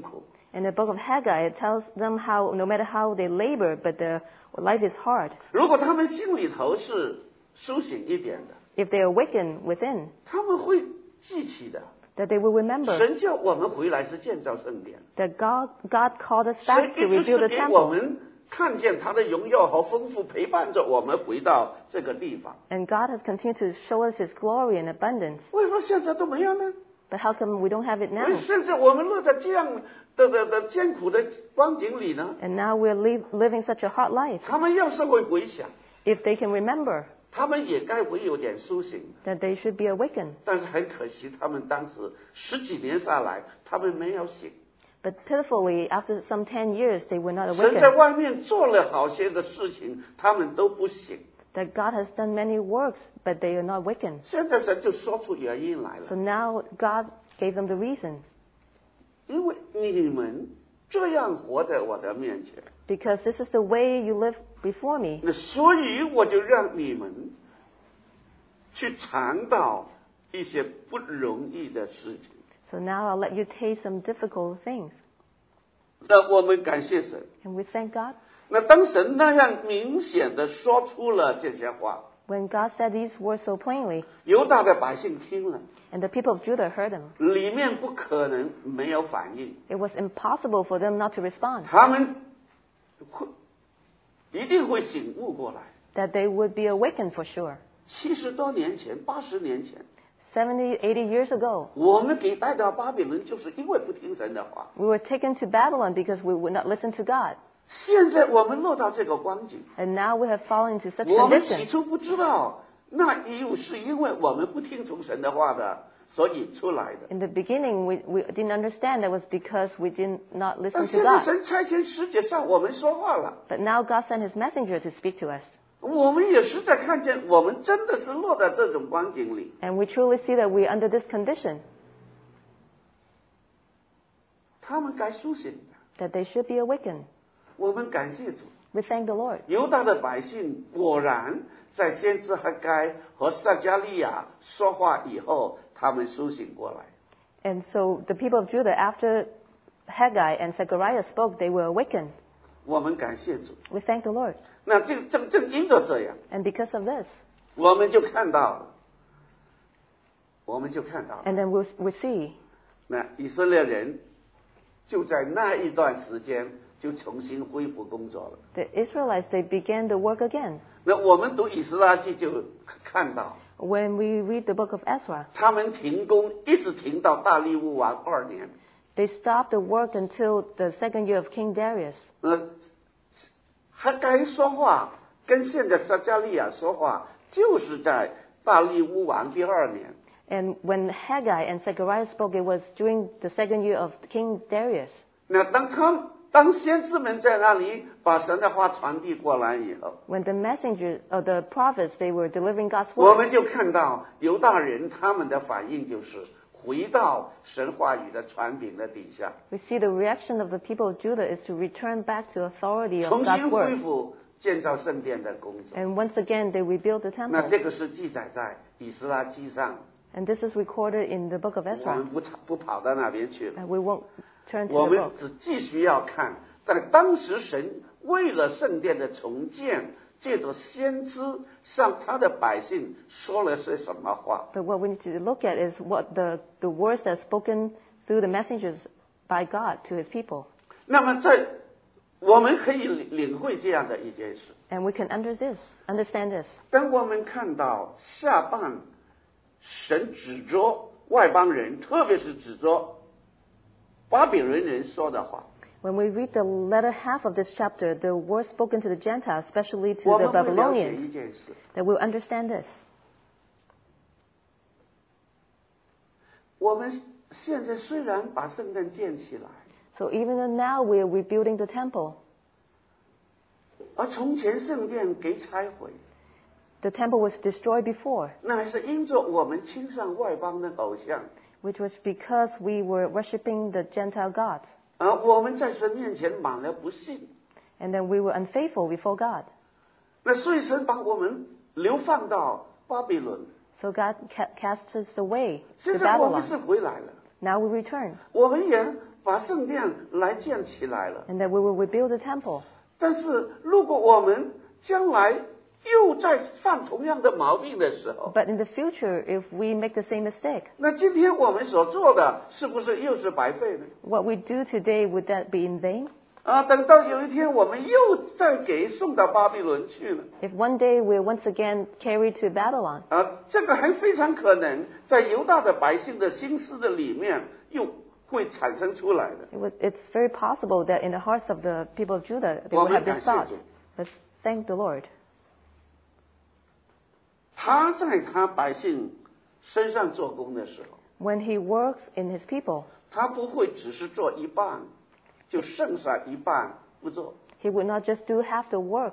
In the book of Haggai, it tells them how no matter how they labor, but their life is hard. 如果他们心里头是苏醒一点的， If they awaken within, 他们会记起的。 that they will remember 神叫我们回来是建造圣殿， that God, God called us 神 back to 一直 rebuild 是 the 给我 temple. 们看见他的荣耀和丰富，陪伴着我们回到这个地方。 And God has continued to show us His glory and abundance. 为什么现在都没有呢？ But how come we don't have it 为 now? 甚至我们落在这样的的的艰苦的光景里呢？ And now we're live, living such a hard life. 他们要是会回想， If they can remember 他们也该会有点苏醒。 that they should be awakened. 但是很可惜，他们当时十几年下来，他们没有醒。 But pitifully, after some ten years, they were not 神在 awakened. 外面做了好些的事情，他们都不醒。 That God has done many works, but they are not awakened. 现在神就说出原因来 So 了， now God gave them the reason. 因为你们这样活在我的面前， Because this is the way you live before me. 那所以我就让你们去尝到一些不容易的事情。 So now I'll let you taste some difficult things. 那我们感谢神。 And we thank God. 那当神那样明显的说出了这些话， When God said these words so plainly, 犹大的百姓听了， and the people of Judah heard him, 里面不可能没有反应， it was impossible for them not to respond. 他们会一定会醒悟过来。 That they would be awakened for sure. 七十多年前，八十年前， seventy, eighty years ago, 我们给带到巴比伦，就是因为不听神的话。 we were taken to Babylon because we would not listen to God. 现在我们落到这个光景， And now we have fallen into such 我们起 condition. 初不知道，那又是因为我们不听从神的话的，所引出来的。 In the beginning, we, we didn't understand that was because we did not 但 listen to 现在 God. 神差遣使者向我们说话了， But now God sent His messenger to speak to us. 我们也实在看见，我们真的是落在这种光景里。 And we truly see that we're under this condition, 他们该苏醒的， that they should be awakened. 我们感谢主。 We thank the Lord. 犹大的百姓果然在先知哈该和撒迦利亚说话以后，他们苏醒过来。 And so the people of Judah, after Haggai and Zechariah spoke, they were awakened. 我们感谢主。 We thank the Lord. 那这正正因着这样， And because of this, 我们就看到了，我们就看到了， and then we, we see 那以色列人就在那一段时间就重新恢复工作了。 the Israelites, they began the work again. 那我们读以斯拉记就看到， When we read the book of Ezra, 他们停工一直停到大利乌王二年。 they stopped the work until the second year of King Darius. 呃，哈该说话跟现在撒迦利亚说话，就是在大利乌王第二年。 And when Haggai and Zechariah spoke, it was during the second year of King Darius. 那当他当先知们在那里把神的话传递过来以后， When the messengers, or the prophets, they were delivering God's 我 word, 们就看到犹大人他们的反应就是回到神话语的传饼的底下， we see the reaction of the people of Judah is to return back to authority 重 of 新 God's 恢 word. 复建造圣殿的工作。 And once again, they rebuilt the 那 temple. 这个是记载在以斯拉记上， And this is recorded in the book of 我 Ezra. 们不不跑到那边去了。 And we won't turn to 我 the 们 book. 只继续要看，在当时神为了圣殿的重建，借着先知向他的百姓说了些什么话。 But what we need to look at is what the, the words that are spoken through the messengers by God to His people. 那么在我们可以领领会这样的一件事， And we can under this, understand this. 当我们看到下半神指着外邦人，特别是指着巴比伦人说的话， When we read the latter half of this chapter, the words spoken to the Gentiles, especially to 我 the 们会了解 Babylonians, 一件事： that we'll understand this. 我们现在虽然把圣殿建起来， So even though now we're rebuilding the temple, 而从前圣殿给拆毁， the temple was destroyed before, 那还是因着我们亲上外邦的偶像， which was because we were worshiping the Gentile gods. 而我们在神面前满了不信。 And then we were unfaithful before God. 那所以神把我们流放到巴比伦， So God ca- cast us away to 现在我们 Babylon. 是回来了， Now we return. 我们也把圣殿来建起来了。 and that we will rebuild the temple. 但是如果我们将来又在犯同样的毛病的时候， But in the future, if we make the same mistake, 那今天我们所做的是不是又是白费呢？ what we do today, would that be in vain? 啊，等到有一天我们又再给送到巴比伦去了， If one day we're once again carried to Babylon, 啊，这个还非常可能在犹大的百姓的心思的里面又会产生出来的。 it was, it's very possible that in the hearts of the people of Judah, they 我 will 们 have 感 this 谢 thought. 主， Let's thank the Lord. 他在他百姓身上做工的时候， When he works in his people, 他不会只是做一半，就剩下一半不做。 he would not just do half the work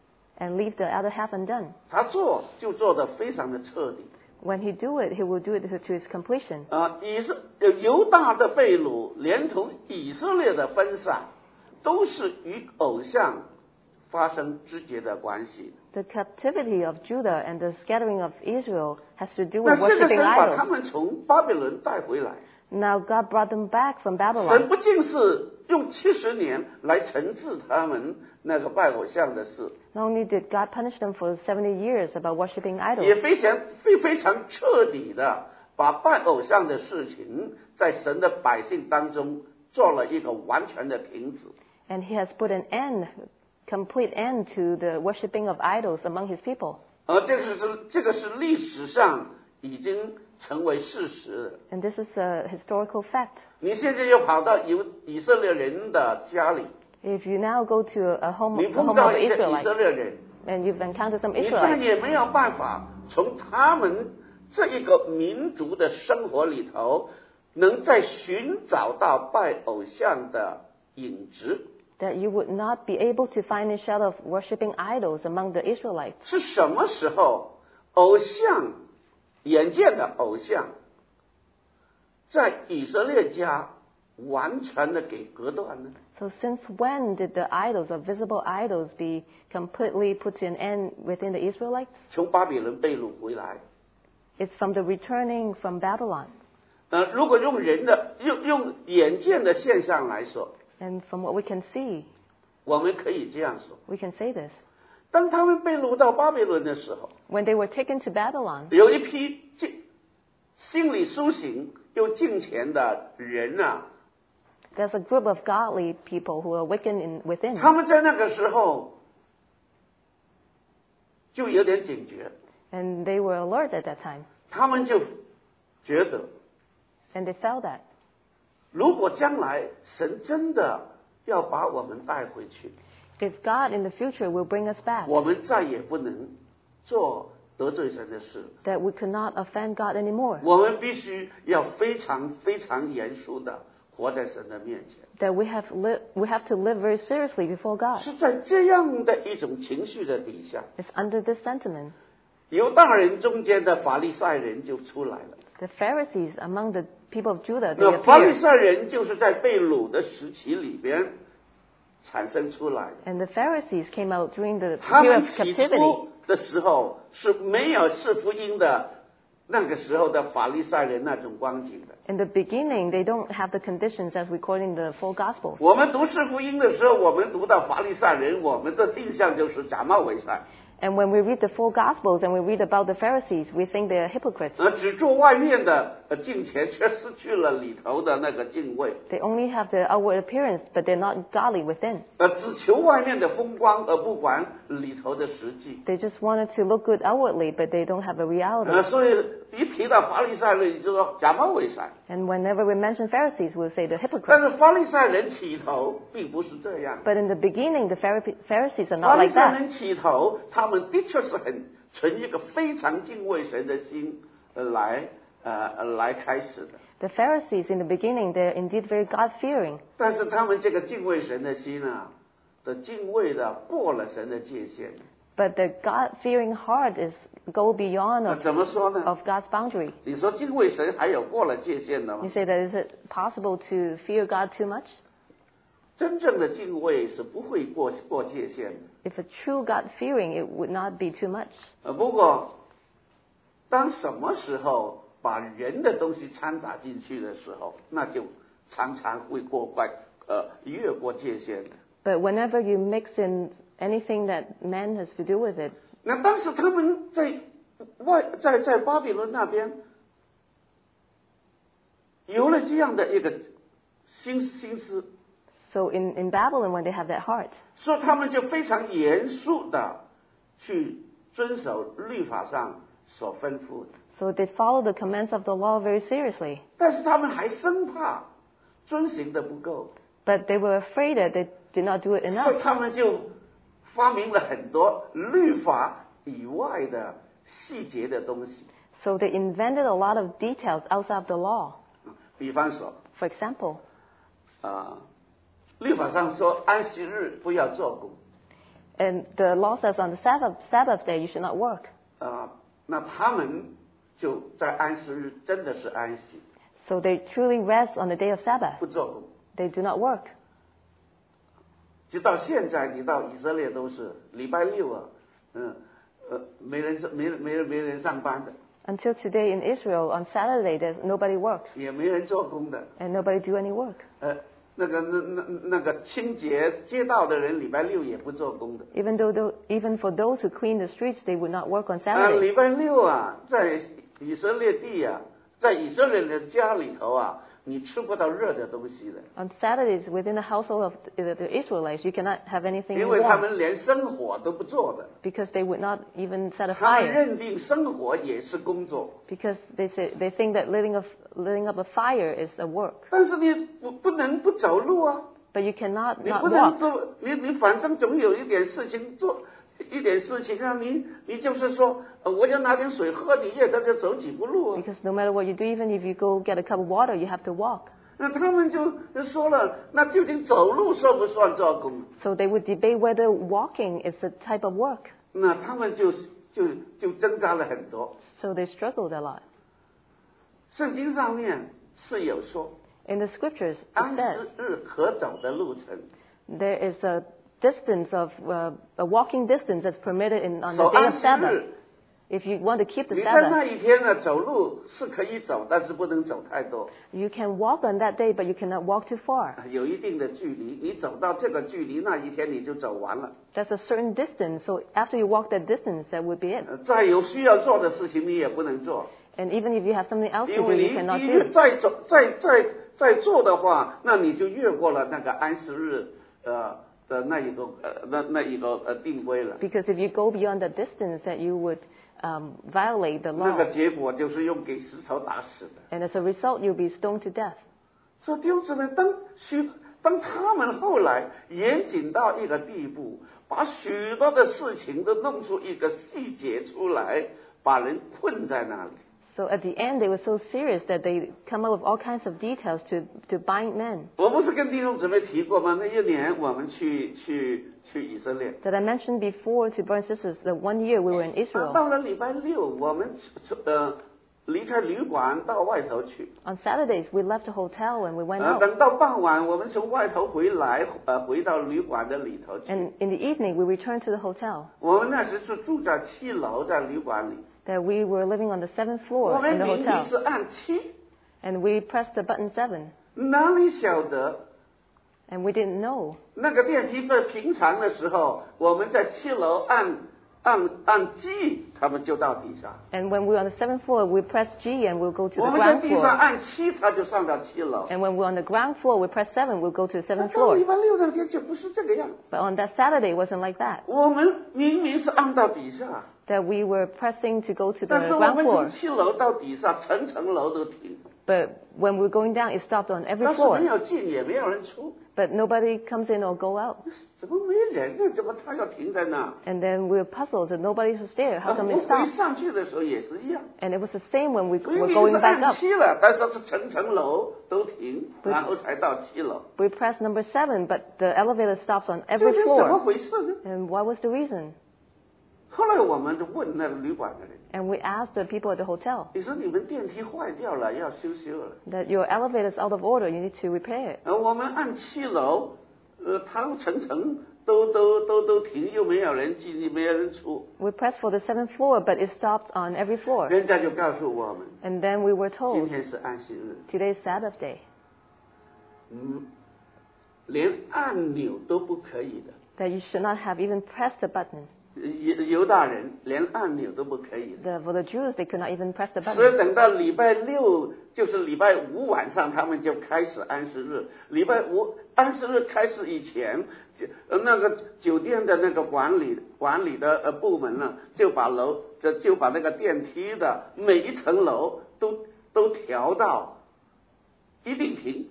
and leave the other half undone. 他做就做得非常的彻底。 When he do it, he will do it to, to its completion. 啊，以色犹大的被掳，连同以色列的分散，都是与偶像发生直接的关系。 The captivity of Judah and the scattering of Israel has to do 那 with 这个 worshiping 神把他 idols. 们从巴比伦带回来， Now God brought them back from 神 Babylon. 不仅是用七十年来惩治他们那个拜偶像的事， Not only did God punish them for seventy years about worshiping 也 idols, 非常非非常彻底的把拜偶像的事情在神的百姓当中做了一个完全的停止。 and he has put an end, complete end to the worshiping of idols among his people. 而这个是这个是历史上已经成为事实。 And this is a historical fact. 你现在又跑到以以色列人的家里， If you now go to a home, 你 a 碰 home 到 of 一个以 Israelites 色列人， and you've encountered some 你再 Israelites, 也没有办法从他们这一个民族的生活里头，能再寻找到拜偶像的影子。 that you would not be able to find a shadow of worshiping idols among the Israelites. 是什么时候偶像眼见的偶像在以色列家完全的给隔断呢？ So since when did the idols or visible idols be completely put to an end within the Israelites? 从巴比伦被掳回来， It's from the returning from Babylon. 呃，如果用人的用用眼见的现象来说， And from what we can see, 我们可以这样说： we can say this. 当他们被掳到巴比伦的时候， When they were taken to Babylon, 有一批敬心里苏醒又敬虔的人啊， there's a group of godly people who are awakened in, within. 他们在那个时候就有点警觉， And they were alert at that time. 他们就觉得， And they felt that. 如果将来神真的要把我们带回去， If God in the future will bring us back, 我们再也不能做得罪神的事， that we could not offend God anymore. 我们必须要非常非常严肃的活在神的面前。 That we have, li- we have to live very seriously before God. 是在这样的一种情绪的底下， It's under this sentiment. 犹大人中间的法利赛人就出来了。 The Pharisees among the people of Judah, they 那法利 appeared. 赛人就是在被掳的时期里边产生出来的。 And the Pharisees came out during the 他 period 们 of 起 captivity. 初的时候是没有是福音的那个时候的法利赛人那种光景的。 In the beginning, they don't have the conditions as recorded in the full Gospels. 我们读是福音的时候，我们读到法利赛人，我们的印象就是假冒伪善， And when we read the full Gospels and we read about the Pharisees, we think they're hypocrites. 呃，只做外面的呃敬虔，却失去了里头的那个敬畏。 They only have the outward appearance, but they're not godly within. 呃，只求外面的风光，而不管里头的实际。 They just wanted to look good outwardly, but they don't have a 呃， reality. 所以一提到法利赛人，你就说假冒伪善。 And whenever we mention Pharisees, we'll say the 但 hypocrites. 是法利赛人起头并不是这样。 But in the beginning, the Phari- Pharisees are 法 not 利 like 赛 that. 人起头，他们的确是很存一个非常敬畏神的心，呃，来呃来开始的。 The Pharisees in the beginning, they're indeed very God-fearing. 但是他们这个敬畏神的心啊，的敬畏的过了神的界限。 But the God-fearing heart is go beyond 那 of, 怎么说呢？ of God's boundary. 你说敬畏神还有过了界限的 You 吗？ say that is it possible to fear God too much? 真正的敬畏是不会过过界限的。 If a true God-fearing, it would not be too much. 呃，不过当什么时候把人的东西掺杂进去的时候，那就常常会过关，呃，越过界限的。 But whenever you mix in anything that man has to do with it, 那当时他们在外在在巴比伦那边有了这样的一个心心思， so in, in Babylon when they have that heart, 所以他们就非常严肃的去遵守律法上所吩咐的。 so they follow the commands of the law very seriously. 但是他们还生怕遵行的不够， But they were afraid that they did not do it 所以 enough. 他们就发明了很多律法以外的细节的东西。 So they invented a lot of details outside of the law. 比方说， For example, 啊、律法上说安息日不要做工， and the law says on the Sabbath, Sabbath day you should not work. 啊、那他们就在安息日真的是安息， So they truly rest on the day of Sabbath. 不做工。 They do not work. 直到现在，你到以色列都是礼拜六啊，嗯呃，没人没人没人没人上班的， Until today in Israel, on Saturday, there's nobody works 也没人做工的。 and nobody do any work. 呃，那个那那那个清洁街道的人，礼拜六也不做工的。 Even though, tho- even for those who clean the streets, they would not work on 啊， Saturday. 礼拜六啊，在以色列地啊，在以色列人的家里头啊，你吃不到热的东西的， On Saturdays, within the household of the, the Israelites, you cannot have anything 因为他 warm 们连生火都不做的。 because they would not even set a 他们 fire 认定生活也是工作， because they say they think that lighting a, lighting up a fire is a work. 但是你不不能不走路啊， But you cannot 你 not 不能 walk 做，你你反正总有一点事情做，一点事情啊，你你就是说，呃我就拿点水喝，你也得走几步路啊。 because no matter what you do, even if you go get a cup of water, you have to walk. 那他们就就说了，那究竟走路算不算做工？ So they would debate whether walking is a type of work. 那他们就就就挣扎了很多。 So they struggled a lot. 圣经上面是有说， In the scriptures, it 安 says 息日可走的路程， there is a distance of uh, a walking distance that's permitted in on 守 the day 安 of 息 Sabbath. 日， If you want to keep the 你在那 Sabbath, 一天呢走路是可以走，但是不能走太多， you can walk on that day, but you cannot walk too far. 有一定的距离。你走到这个距离，那一天你就走完了。 That's a certain distance. So after you walk that distance, that would be it. 呃再有需要做的事情，你也不能做， And even if you have something else to 因 do, 为 you 你 cannot 你 do. 再走再再再做的话，那你就越过了那个安息日呃的那一个呃那那一个呃定规了。 Because if you go beyond the distance, that you would um, violate the 那个 law. 结果就是用给石头打死的。 And as a result, you'll be stoned to death. 所以弟兄姊妹，当许当他们后来严谨到一个地步，把许多的事情都弄出一个细节出来，把人困在那里。 So at the end, they were so serious that they come up with all kinds of details to, to bind men. 我不是跟弟兄姊妹提过吗？那一年我们去去去以色列， That I mentioned before to brothers and sisters that one year we were in 啊 Israel. 到了礼拜六，我们呃离开旅馆到外头去， On Saturdays, we left the hotel and we went 呃 out. 等到傍晚，我们从外头回来，呃回到旅馆的里头去。 And in the evening, we returned to the hotel. 我们那时是住在七楼，在旅馆里。 That we were living on the seventh 我 floor 们 in the 明明 hotel. 是按七， And we pressed the button seven. 哪里晓得 And we didn't know. 那个电梯在平常的时候，我们在七楼按按按 G， 他们就到地上； And when we were on the seventh floor, we pressed G and we'll go to 我 the 们在 ground 地上 floor. 按七，他就上到七楼。 And when we're on the ground floor, we press seven, we'll go to the 那 seventh 到 floor. 礼拜六那天就不是这个样， But on that Saturday, it wasn't like that. 我们明明是按到底下， That we were pressing to go to 但 the 是我 ground 们从 floor. 七楼到底下，层层楼都停， But when we were going down, it stopped on every 但是没 floor. 有进，也没有人出， But nobody comes in or go out. 怎么没人呢？怎么他要停在那？ And then we were puzzled that nobody was there. How 我 come 们 it 回 stopped? 上去的时候也是一样。 And it was the same when we 明 were 明 going 是 back 按 up. 七了，但是是层层楼都停，然后才到七楼。 We pressed number seven, but the elevator stops on 究 every 竟怎么 floor. 回事呢？ And what was the reason? 后来我们就问那个旅馆的人， And we asked the people at the hotel 你说你们电梯坏掉了，要修修了。 that your elevator is out of order. You need to repair it. 呃，我们按七楼，呃，它层层都都都都停，又没有人进，又没有人出， We pressed for the seventh floor, but it stopped on every floor. 人家就告诉我们， And then we were 今 told 天是安息日。 today's Sabbath day. 嗯，连按钮都不可以的。 That you should not have even pressed the button. 犹犹大人连按钮都不可以的。 The, for the Jews, they could not even press the 所以 button. 等到礼拜六，就是礼拜五晚上，他们就开始安息日。礼拜五安息日开始以前，就那个酒店的那个管理管理的呃部门呢，就把楼就就把那个电梯的每一层楼都都调到一定停。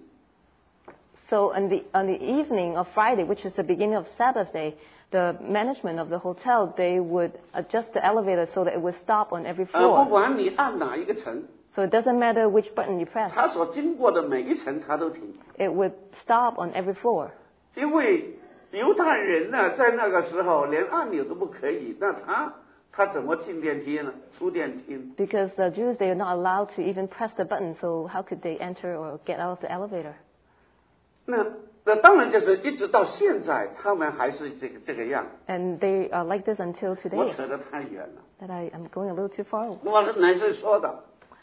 So on the, on the evening of Friday, which is the beginning of Sabbath day, the management of the hotel, they would adjust the elevator so that it would stop on every 呃，不 floor. 管你按哪一个层， So it doesn't matter which button you press. 它所经过的每一层它都停。 It would stop on every floor. 因为犹太人呢，在那个时候连按钮都不可以，那他他怎么进电梯呢？出电梯呢？ Because the Jews, they are not allowed to even press the button, so how could they enter or get out of the elevator? 那那当然就是一直到现在，他们还是这个这个样。 And they are like this until 我 today. 扯得太远了。 That I am going a little too far. 我乃是说的，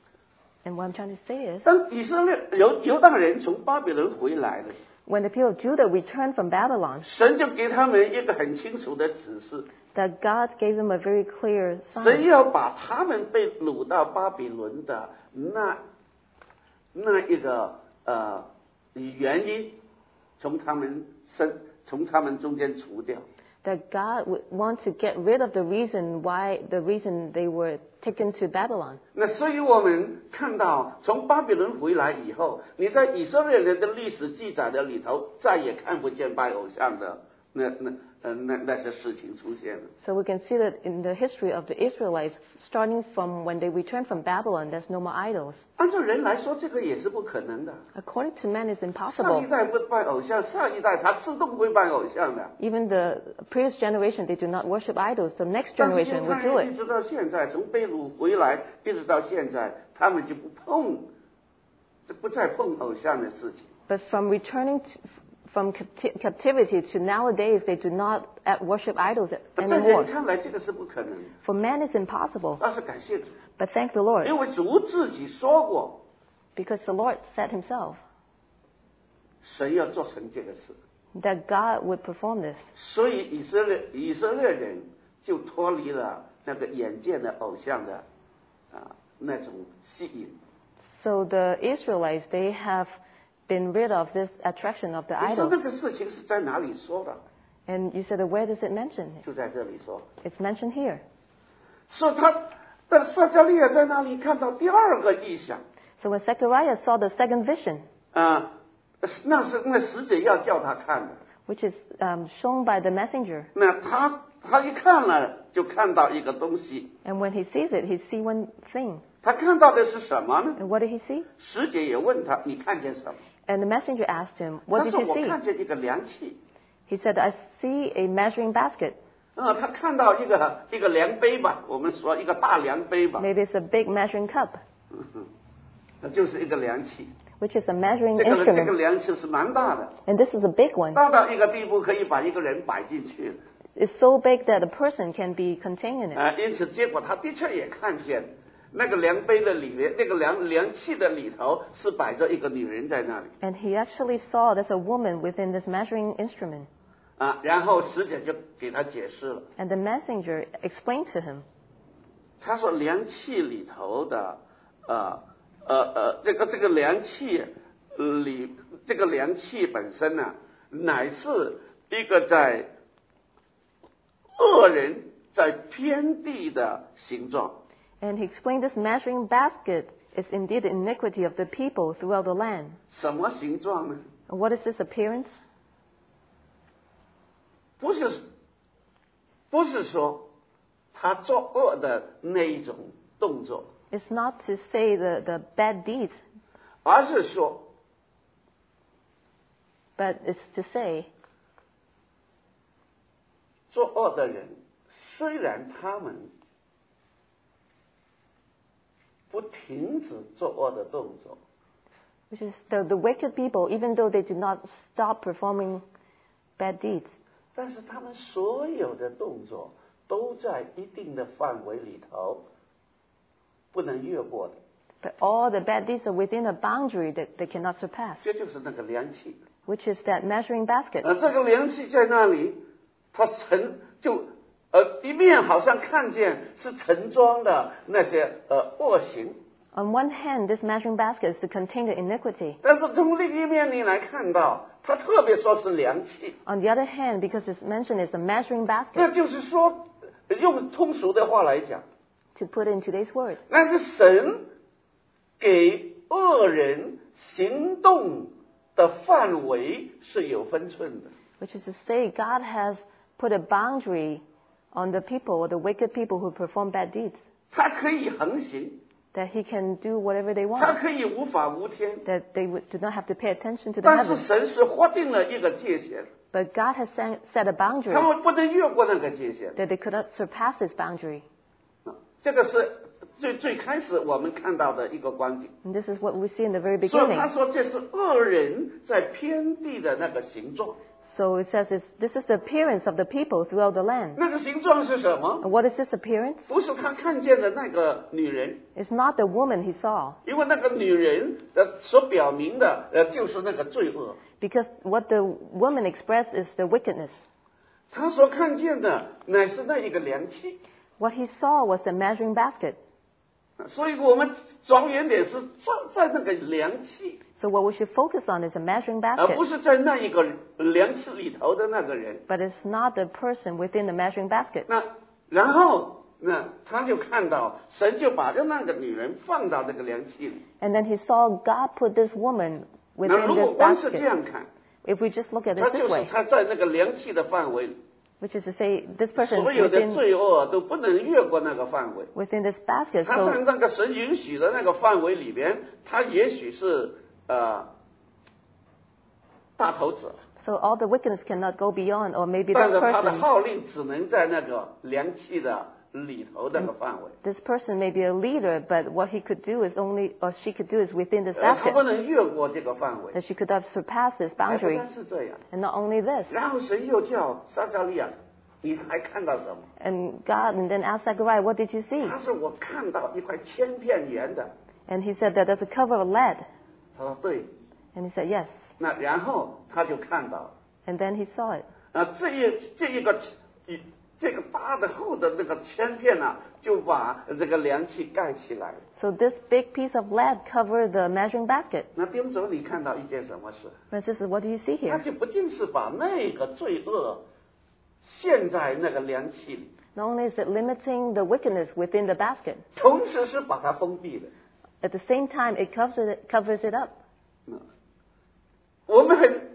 And what I'm trying to say is, 当以色列犹犹大人从巴比伦回来了， when the people of Judah returned from Babylon, 神就给他们一个很清楚的指示， that God gave them a very clear 神 sign. 要把他们被掳到巴比伦的那那一个呃原因，从他们身从他们中间除掉。 That God would want to get rid of the reason why, the reason they were taken to Babylon. 那所以我们看到，从巴比伦回来以后，你在以色列人的历史记载的里头，再也看不见拜偶像的那那呃那那些事情出现了。 So we can see that in the history of the Israelites, starting from when they returned from Babylon, there's no more idols. 按照人来说，这个也是不可能的。 According to man, it's 上一 impossible. 代不拜偶像，上一代他自动会拜偶像的。 Even the previous generation, they do not worship idols. The next 但是 generation 犹太 will do 人一 it. 直到现在，从被掳回来一直到现在，他们就不碰，就不再碰偶像的事情。 But from returning to, from capti- captivity to nowadays, they do not uh, worship idols 在人 anymore. 看来，这个是不可能的。 For man, it's impossible. 但是感谢主， But thank the Lord, 因为主自己说过， because the Lord said himself 神要做成这个事， that God would perform this. 所以以色列以色列人就脱离了那个眼见的偶像的啊那种吸引。 So the Israelites, they have been rid of this attraction of the 你说 idols. 那个事情是在哪里说的？ And you said, where does it mention? 就在这里说， It's mentioned here. 说他但撒迦利亚在那里看到第二个异象 So when Zechariah saw the second vision, 啊，那是那使者要叫他看的。 which is um, shown by the messenger, 那他他一看了，就看到一个东西。 and when he sees it, he sees one thing. 他看到的是什么呢？ And what did he see? 使者也问他：“你看见什么 And the messenger asked him, what 他 did 说：“ you 我 see? 看见一个量器。 He said, I see a measuring basket. 啊，他看到一个一个量杯吧，我们说一个大量杯吧， Maybe it's a big measuring cup, 那就是一个量器。 which is a measuring 这个这个 instrument. 量器是蛮大的， And this is a big one. 大到一个地步可以把一个人摆进去。 It's so big that a person can be contained in it. 啊，因此结果他的确也看见那个量杯的里面，那个量量器的里头是摆着一个女人在那里。 And he actually saw there's a woman within this measuring instrument. 啊，然后使者就给他解释了。 And the messenger explained to him 他说量器里头的，呃呃呃，这个这个量器里，这个量器本身呢，乃是一个在恶人在偏地的形状。 And he explained this measuring basket is indeed the iniquity of the people throughout the land. 什么形状呢？ And what is this appearance? 不是，不是说他作恶的那一种动作， It's not to say the, the bad deeds, 而是说 but it's to say 作恶的人，虽然他们不停止作恶的动作， which is the, the wicked people, even though they do not stop performing bad deeds, 但是他们所有的动作都在一定的范围里头，不能越过的。 But all the bad deeds are within a boundary that they cannot surpass, 这就是那个量器。 which is that measuring basket. 呃，这个量器在那里，它盛就呃一面好像看见是盛装的那些呃恶行， On one hand, this measuring basket is to contain the iniquity. 但是从另一面你来看到，它特别说是量器， On the other hand, because it's mentioned as a measuring 那 basket, 就是说，用通俗的话来讲， to put in today's word, 那是神给恶人行动的范围是有分寸的。 which is to say God has put a boundary on the people or the wicked people who perform bad deeds, 他可以横行， that he can do whatever they 他 want, 可以无法无天， that they would, do not have to pay attention to the 但是 heavens. 神是划定了一个界限， But God has set set a boundary 他们不能越过那个界限。 that they could not surpass this boundary. 这个是最最开始我们看到的一个光景。 And this is what we see in the very 所以他 beginning. 说这是恶人在偏地的那个形状， So it says it's, this is the appearance of the people throughout the land. 那个形状是什么？ And what is this appearance? 不是他看见的那个女人， It's not the woman he saw, 因为那个女人的所表明的呃就是那个罪恶。 because what the woman expressed is the wickedness. 他所看见的乃是那一个量器， What he saw was the measuring basket. 所以我们着眼点是在在那个量器， So what we should focus on is the measuring 而不 basket, 是在那一个量器里头的那个人。 but it's not the person within the measuring basket. 那然后那他就看到神就把这那个女人放到这个量器里。 And then he saw God put this woman 那 within 如果 this 光是这 basket. 样看， If we just look at 他 it 就 this 是 way, 他在那个量器的范围里， which is to say this person 所 is 有的 within, 罪恶都不能越过那个范围。 within this basket. 他在 So, 那个神允许的那个范围里边，他也许是呃大头子， so all the wickedness cannot go beyond, or maybe 但 this 是他的 person, 号令只能在那个量器的里头那个范围， this person may be a leader, but what he could do is only, or she could do is within this 呃，他 basket, 不能越过这个范围。 that she could not surpass this 还不 boundary. 单是这样， And not only this, 然后神又叫撒加利亚，你还看到什么？ and God, and then asked Zechariah, what did you see? 他说我看到一块千片岩的。 And he said that there's a cover of lead. 他说对， And he said, yes. 那然后他就看到了。 And then he saw it. 啊，这一这一个一这个大的厚的那个铅片呢、啊，就把这个量器盖起来。 So this big piece of lead covered the measuring basket. 那丁总，你看到一件什么事？ Friends, this is what do you see 他 here? 就不仅是把那个罪恶陷在那个量器里， Not only is it limiting the wickedness within the basket, 同时是把它封闭的。 at the same time it covers it, covers it up. 嗯，我们很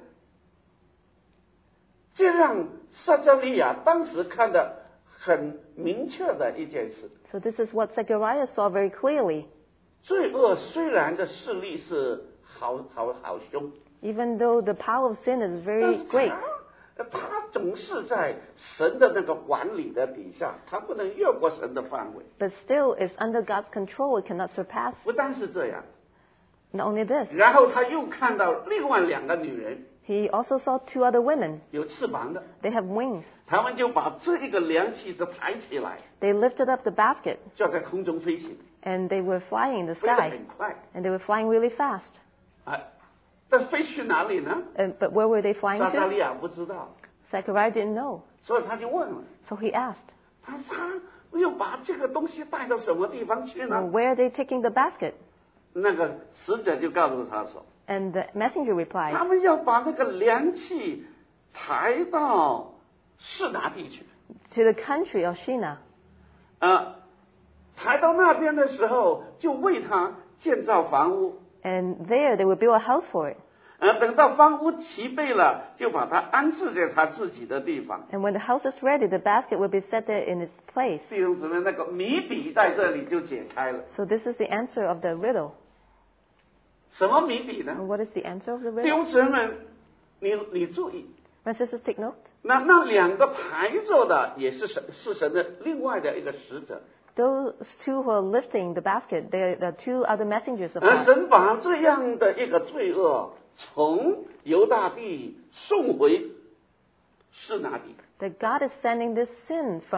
这让撒加利亚当时看得很明确的一件事。 So this is what Zechariah saw very clearly. 罪恶虽然的势力是好好好凶， Even though the power of sin is 但 very 是 great, 他他总是在神的那个管理的底下，他不能越过神的范围。 but still is under God's control. It cannot surpass. 不单是这样， Not only this, 然后他又看到另外两个女人 he also saw two other women. 有翅膀的， They have wings. 他们就把这一个量器子抬起来， They lifted up the basket 就要在空中飞行， and they were flying in the 飞得 sky 很快。 and they were flying really fast. 啊，但飞去哪里呢？ Uh, but where were they flying 撒加 to? 利亚不知道， Zechariah didn't know. 所以他就问了， So he asked, 他他又把这个东西带到什么地方去 well, 呢？ where are they taking the basket? 那个使者就告诉他说， And the messenger 他 replied, 们要把那个量器抬到示拿地去。 to the country of Shinar. 啊，抬到那边的时候，就为他建造房屋。 And there they will build a house for it. 呃，等到房屋齐备了，就把它安置在他自己的地方。 And when the house is ready, the basket will be set there in its place. 弟兄姊妹，那个谜底在这里就解开了。 So this is the answer of the riddle. 什么谜底呢？ And what is the answer of the 弟 riddle? 兄姊妹，你你注意， My sisters, take note. 那那两个抬着的也是神是神的另外的一个使者。 Those two who are lifting the basket, they are the two other messengers of 而 God. 神把这样的一个罪恶从犹大地送回示拿地。 That God is sending this sin from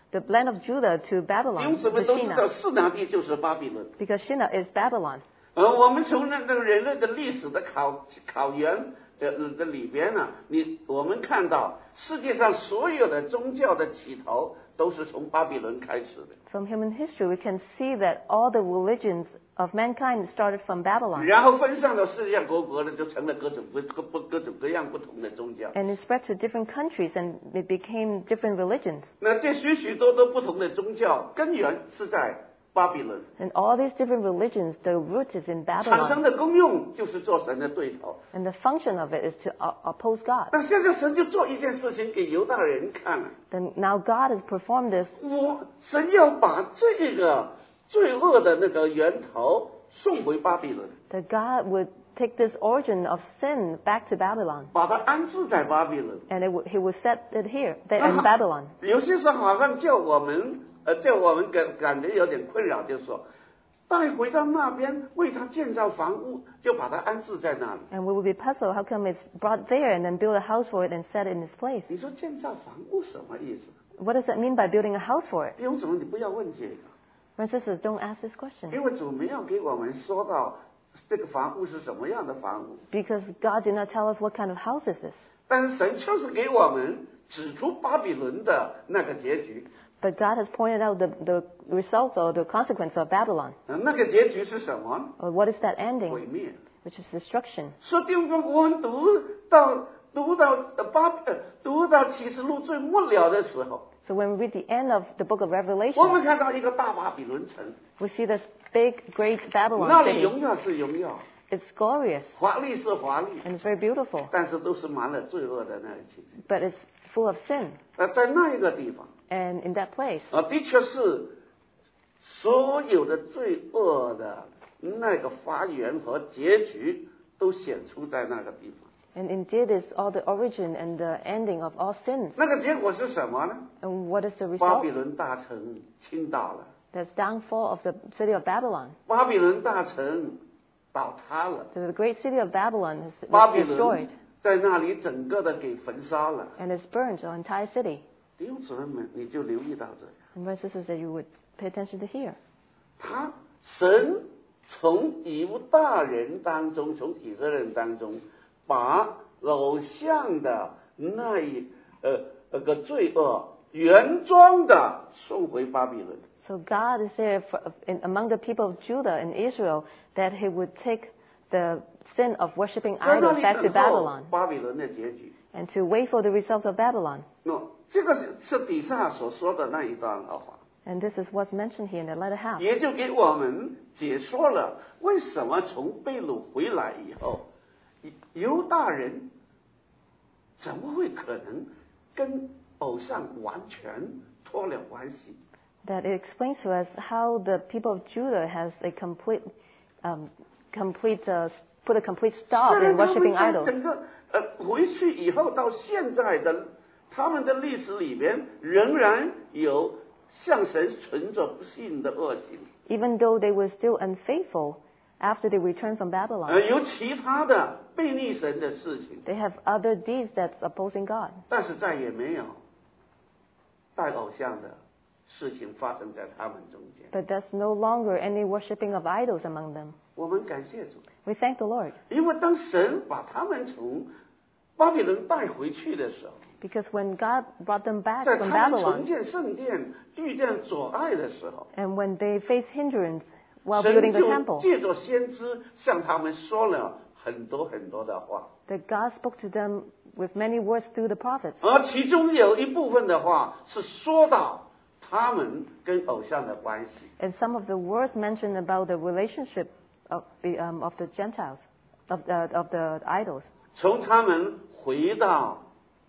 the land of Judah to 因 Babylon, 为我 to 们都知道 Shinar, 示拿地就是巴比伦。 because Shinar is Babylon. 呃，我们从那个人类的历史的考考源的的里边呢、啊，你我们看到世界上所有的宗教的起头都是从巴比伦开始的。 From human history, we can see that all the religions of mankind started from Babylon. 然后分散到世界各国的，就成了各种各各各各种各样不同的宗教。 And it spread to different countries and it became different religions. 那这许许多多不同的宗教根源是在巴比伦， And all these different religions, the root is in 产生 Babylon. 的功用就是做神的对头。 And the function of it is to o- oppose God. 那现在神就做一件事情给犹大人看了， Then now God has performed this. 我神要把这个罪恶的那个源头送回巴比伦， That God would take this origin of sin back to Babylon. 把它安置在巴比伦。 And it w- he would set it here, there in Babylon. 有些时候好像叫我们呃叫我们感感觉有点困扰，就是说带回到那边为他建造房屋，就把它安置在那里。 And we would be puzzled, how come it's brought there and then build a house for it and set it in its place? 你说建造房屋什么意思？ What does that mean by building a house for it? 弟兄姊妹，你不要问这个， Brothers and sisters, don't ask this question. 因为主没有给我们说到这个房屋是什么样的房屋， Because God did not tell us what kind of house is this. 但是神就是给我们指出巴比伦的那个结局。 But God has pointed out the, the results or the consequence of Babylon. 呃那个结局是什么？ Or what is that 毁 ending? 灭。 Which is destruction. 所以弟兄姊妹，我们读到读到呃巴呃读到启示录最末了的时候， So when we read the end of the book of 我 Revelation, 们看到一个大巴比伦城， we see this big, great 那 Babylon 里 city. 荣耀是荣耀， It's glorious 华丽是华丽， and it's very beautiful, 但是都是满了罪恶的那个情形。 but it's full of sin. 呃，在那一个地方， And in that place, 啊，的确是所有的罪恶的那个发源和结局都显出在那个地方。 and indeed is all the origin and the ending of all sins. 那个结果是什么呢？ And what is the 巴 result? 比伦大城倾倒了， There's downfall of the city of Babylon. 巴比伦大城倒塌了， So the great city of Babylon is 巴 was 比 destroyed 伦在那里整个的给焚烧了。 and it's burned, the entire city. 弟兄姊妹们，你就留意到这个。 And brothers and sisters, that you would pay attention to here. 他神从犹大人当中，从以色列人当中，把偶像的那一呃那个罪恶原装的送回巴比伦。 So God is there for, in, among the people of Judah and Israel that He would take the sin of worshipping 在那 idols 里 back to 等候 Babylon 巴比伦的结局。 and to wait for the results of Babylon. 那这个是是底下所说的那一段的话， And this is what's mentioned here in the latter half. 也就给我们解说了为什么从被掳回来以后，犹大人怎么会可能跟偶像完全脱了关系？ That it explains to us how the people of Judah has a complete, um, complete, uh, put a complete 虽 stop 然 in 他们 worshipping 在 idols. 整个呃回去以后到现在的他们的历史里边，仍然有向神存着不信的恶行， Even though they were still unfaithful after they returned from 呃， Babylon, 有其他的背逆神的事情， they have other deeds that's opposing God. 但是再也没有拜偶像的事情发生在他们中间。 But there's no longer any worshipping of idols among them. 我们感谢主， We thank the Lord 因为当神把他们从巴比伦带回去的时候， because when God brought them back 在 from 他们重 Babylon 建圣殿遇见阻碍的时候， and when they faced hindrance while 神 building the 就 temple, 借着先知向他们说了很多很多的话， that God spoke to them with many words through the prophets. 而其中有一部分的话是说到他们跟偶像的关系。 And some of the words mentioned about the relationship of the, um, of the Gentiles, of the, of the idols. 从他们回到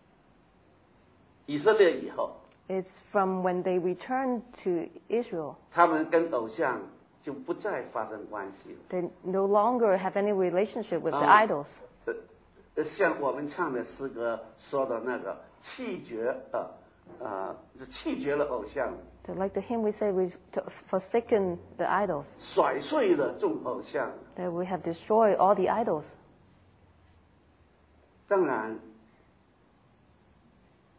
以色列以后， It's from when they returned to Israel. 他们跟偶像就不再发生关系了。 They no longer have any relationship with the Ah. idols. 呃呃，像我们唱的诗歌说的那个弃绝呃呃弃绝了偶像， So like the hymn we say, we've t- forsaken the idols, 甩碎了众偶像。 that we have destroyed all the idols. 当然，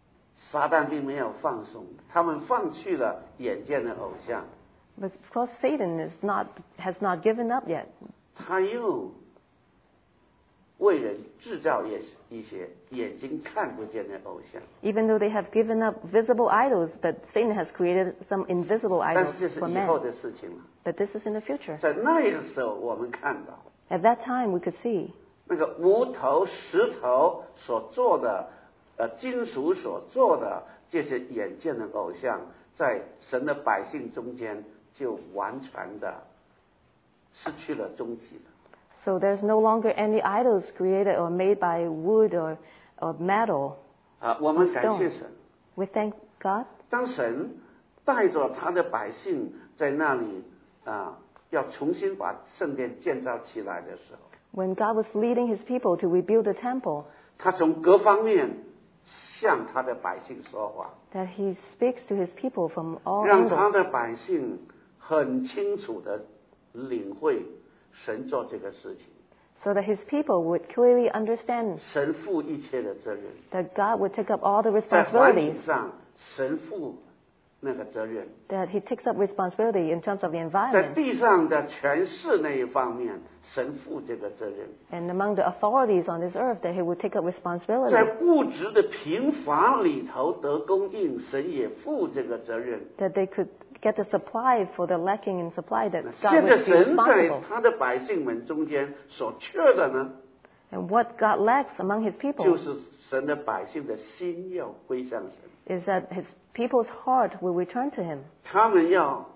撒旦并没有放松，他们放弃了眼见的偶像。 But of course, Satan is not, has not given up yet. 他又为人制造也一些眼睛看不见的偶像。 Even though they have given up visible idols, but Satan has created some invisible 但 idols 是这是 for 以后 men. 的事情了。 But this is in the future. 在那个时候，我们看到 At that time, we could see 那个木头、石头所做的，呃，金属所做的这些眼见的偶像，在神的百姓中间就完全的失去了踪迹了。 So there's no longer any idols created or made by wood or, or metal. 啊，我们感谢神。 We thank God. 当神带着他的百姓在那里啊，要重新把圣殿建造起来的时候， When God was leading his people to rebuild the temple, 他从各方面向他的百姓说话， that he speaks to his people from all 让他 angles, 的百姓很清楚的领会神做这个事情， so that his people would clearly understand 神负一切的责任， that God would take up all the 在环境 responsibilities, 上神负那个责任， that he takes up responsibility in terms of the 在 environment, 地上的权势那一方面，神负这个责任。 and among the authorities on this earth, that he would take up 在 responsibility, 物质的贫乏里头得供应，神也负这个责任。 that they could get the supply for the lacking in supply, that 现 God 在 would be 神在 responsible. 他的百姓们中间所缺的呢， And what God lacks among his 就 people 是神的百姓的心要归向神， is that his people's heart will return to him. 他们要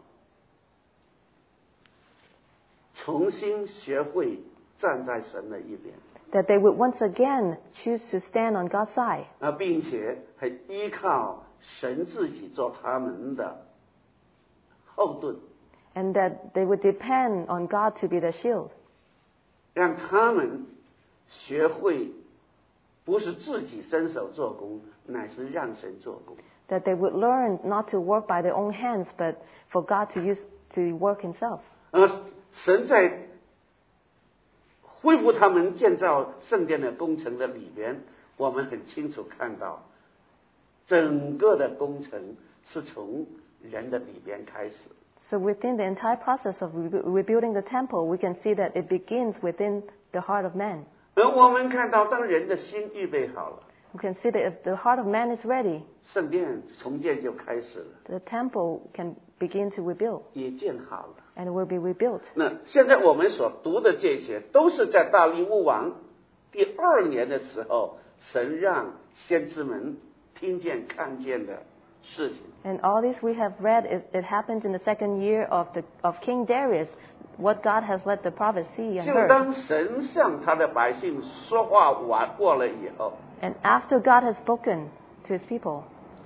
重新学会站在神的一边， That they would once again choose to stand on God's side, 啊，并且还依靠神自己做他们的后盾， and that they would depend on God to be their shield. 让他们学会不是自己伸手做工，乃是让神做工。 That they would learn not to work by their own hands, but for God to use to work himself. 而神在恢复他们建造圣殿的工程的里边，我们很清楚看到，整个的工程是从人的里边开始。 So within the entire process of re- rebuilding the temple, we can see that it begins within the heart of man. 而我们看到，当人的心预备好了， We can see that if the heart of man is ready, 圣殿重建就开始了， the temple can begin to rebuild, 也建好了。 and it will be rebuilt. 那现在我们所读的这些，都是在大利乌王第二年的时候，神让先知们听见、看见的事情。 And all this we have read, is, it happened in the second year of, the, of King Darius, what God has let the prophets see and 就 heard. 当神向他的百姓说话完过了以后， And after God has spoken to his people,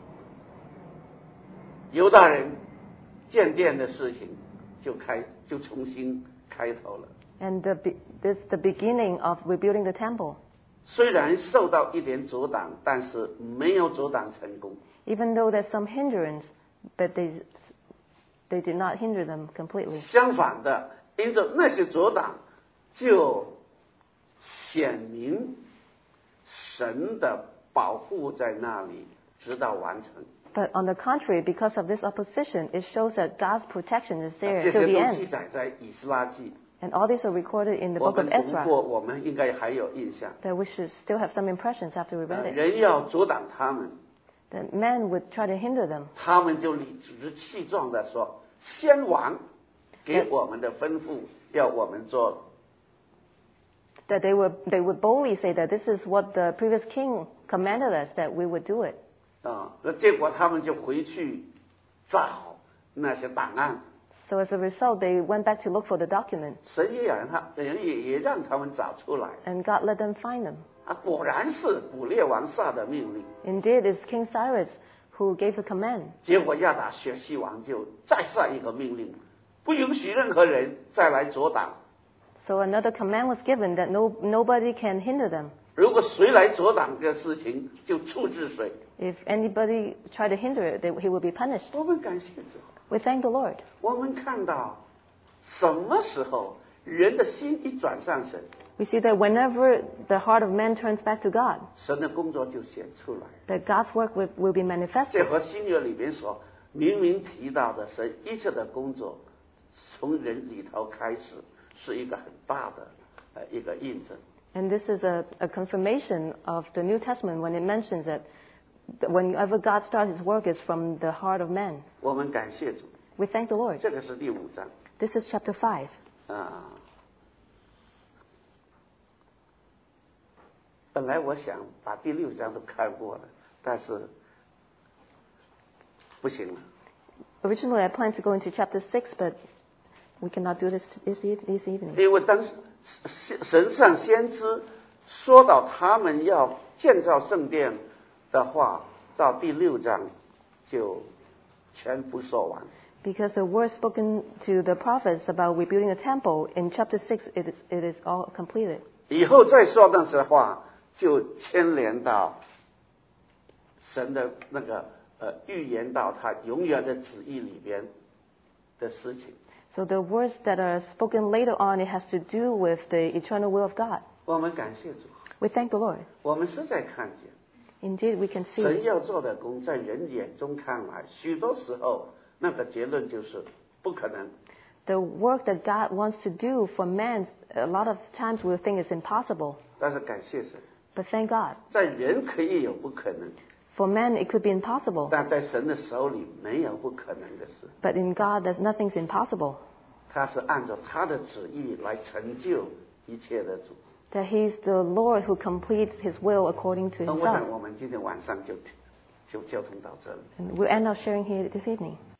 犹大人建殿的事情就开就重新开头了。 and the, be- this is the beginning of rebuilding the temple. 虽然受到一点阻挡，但是没有阻挡成功。 Even though there's some hindrance, but they, they did not hinder them completely. 相反的，因着那些阻挡，就显明神的保护在那里，直到完成。 But on the contrary, because of this opposition, it shows that God's protection is 这 there 些 till the 都记 end. 载在以斯拉记， And all these are recorded in the 我 book of 们读 Ezra, 过，我们应该还有印象。 that we should still have some impressions after we 呃 read it. 人要阻挡他们， That men would try to hinder them. 他们就理直气壮的说：“先王给我们的吩咐，要我们做。 That they would, they would boldly say that this is what the previous king commanded us, that we would do it. ” 啊，那结果他们就回去找那些档案， So as a result, they went back to look for the document, 神也让他，人也也让他们找出来。 and God let them find them. 啊，果然是古列王下的命令。 Indeed, it's King Cyrus who gave the command. 结果亚达薛西王就再下一个命令，不允许任何人再来阻挡。 So another command was given that no, nobody can hinder them. 如果谁来阻挡这事情，就处置谁。 If anybody tried to hinder it, they, he would be punished. 我们感谢主， We thank the Lord. 我们看到什么时候人的心一转向神， We see that whenever the heart of man turns back to God, 神的工作就显出来。 that God's work will, will be 这 manifested. 和新约里边所明明提到的神一切的工作，从人里头开始，是一个很大的呃一个印证。 And this is a, a confirmation of the New Testament when it mentions that whenever God starts his work is from the heart of man. 我们感谢主， We thank the Lord. 这个是第五章 This is chapter five. 啊。本来我想把第六章都看过了，但是不行了。 Originally, I planned to go into chapter six, but we cannot do this this, eve- this evening. 因为当时神上先知说到他们要建造圣殿的话，到第六章就全部说完。 Because the words spoken to the prophets about rebuilding a temple, in chapter six, it is, it is all completed. 以后再说那些话，就牵连到神的那个呃预言到他永远的旨意里边的事情。 So the words that are spoken later on, it has to do with the eternal will of God. 我们感谢主， We thank the Lord. 我们实在看见 Indeed, we can 神 see 要做的工，在人眼中看来，许多时候那个结论就是不可能。 the work that God wants to do for man. A lot of times we think it's impossible, 但是感谢神， but thank God. 在人可以有不可能， For man, it could be impossible, 但在神的手里没有不可能的事。 but in God, there's nothing's impossible. 他是按照他的旨意来成就一切的主。 That He's the Lord who completes His will according to 那我想 Himself. 我们今天晚上就就交通到这里。 And we'll end our sharing here this evening.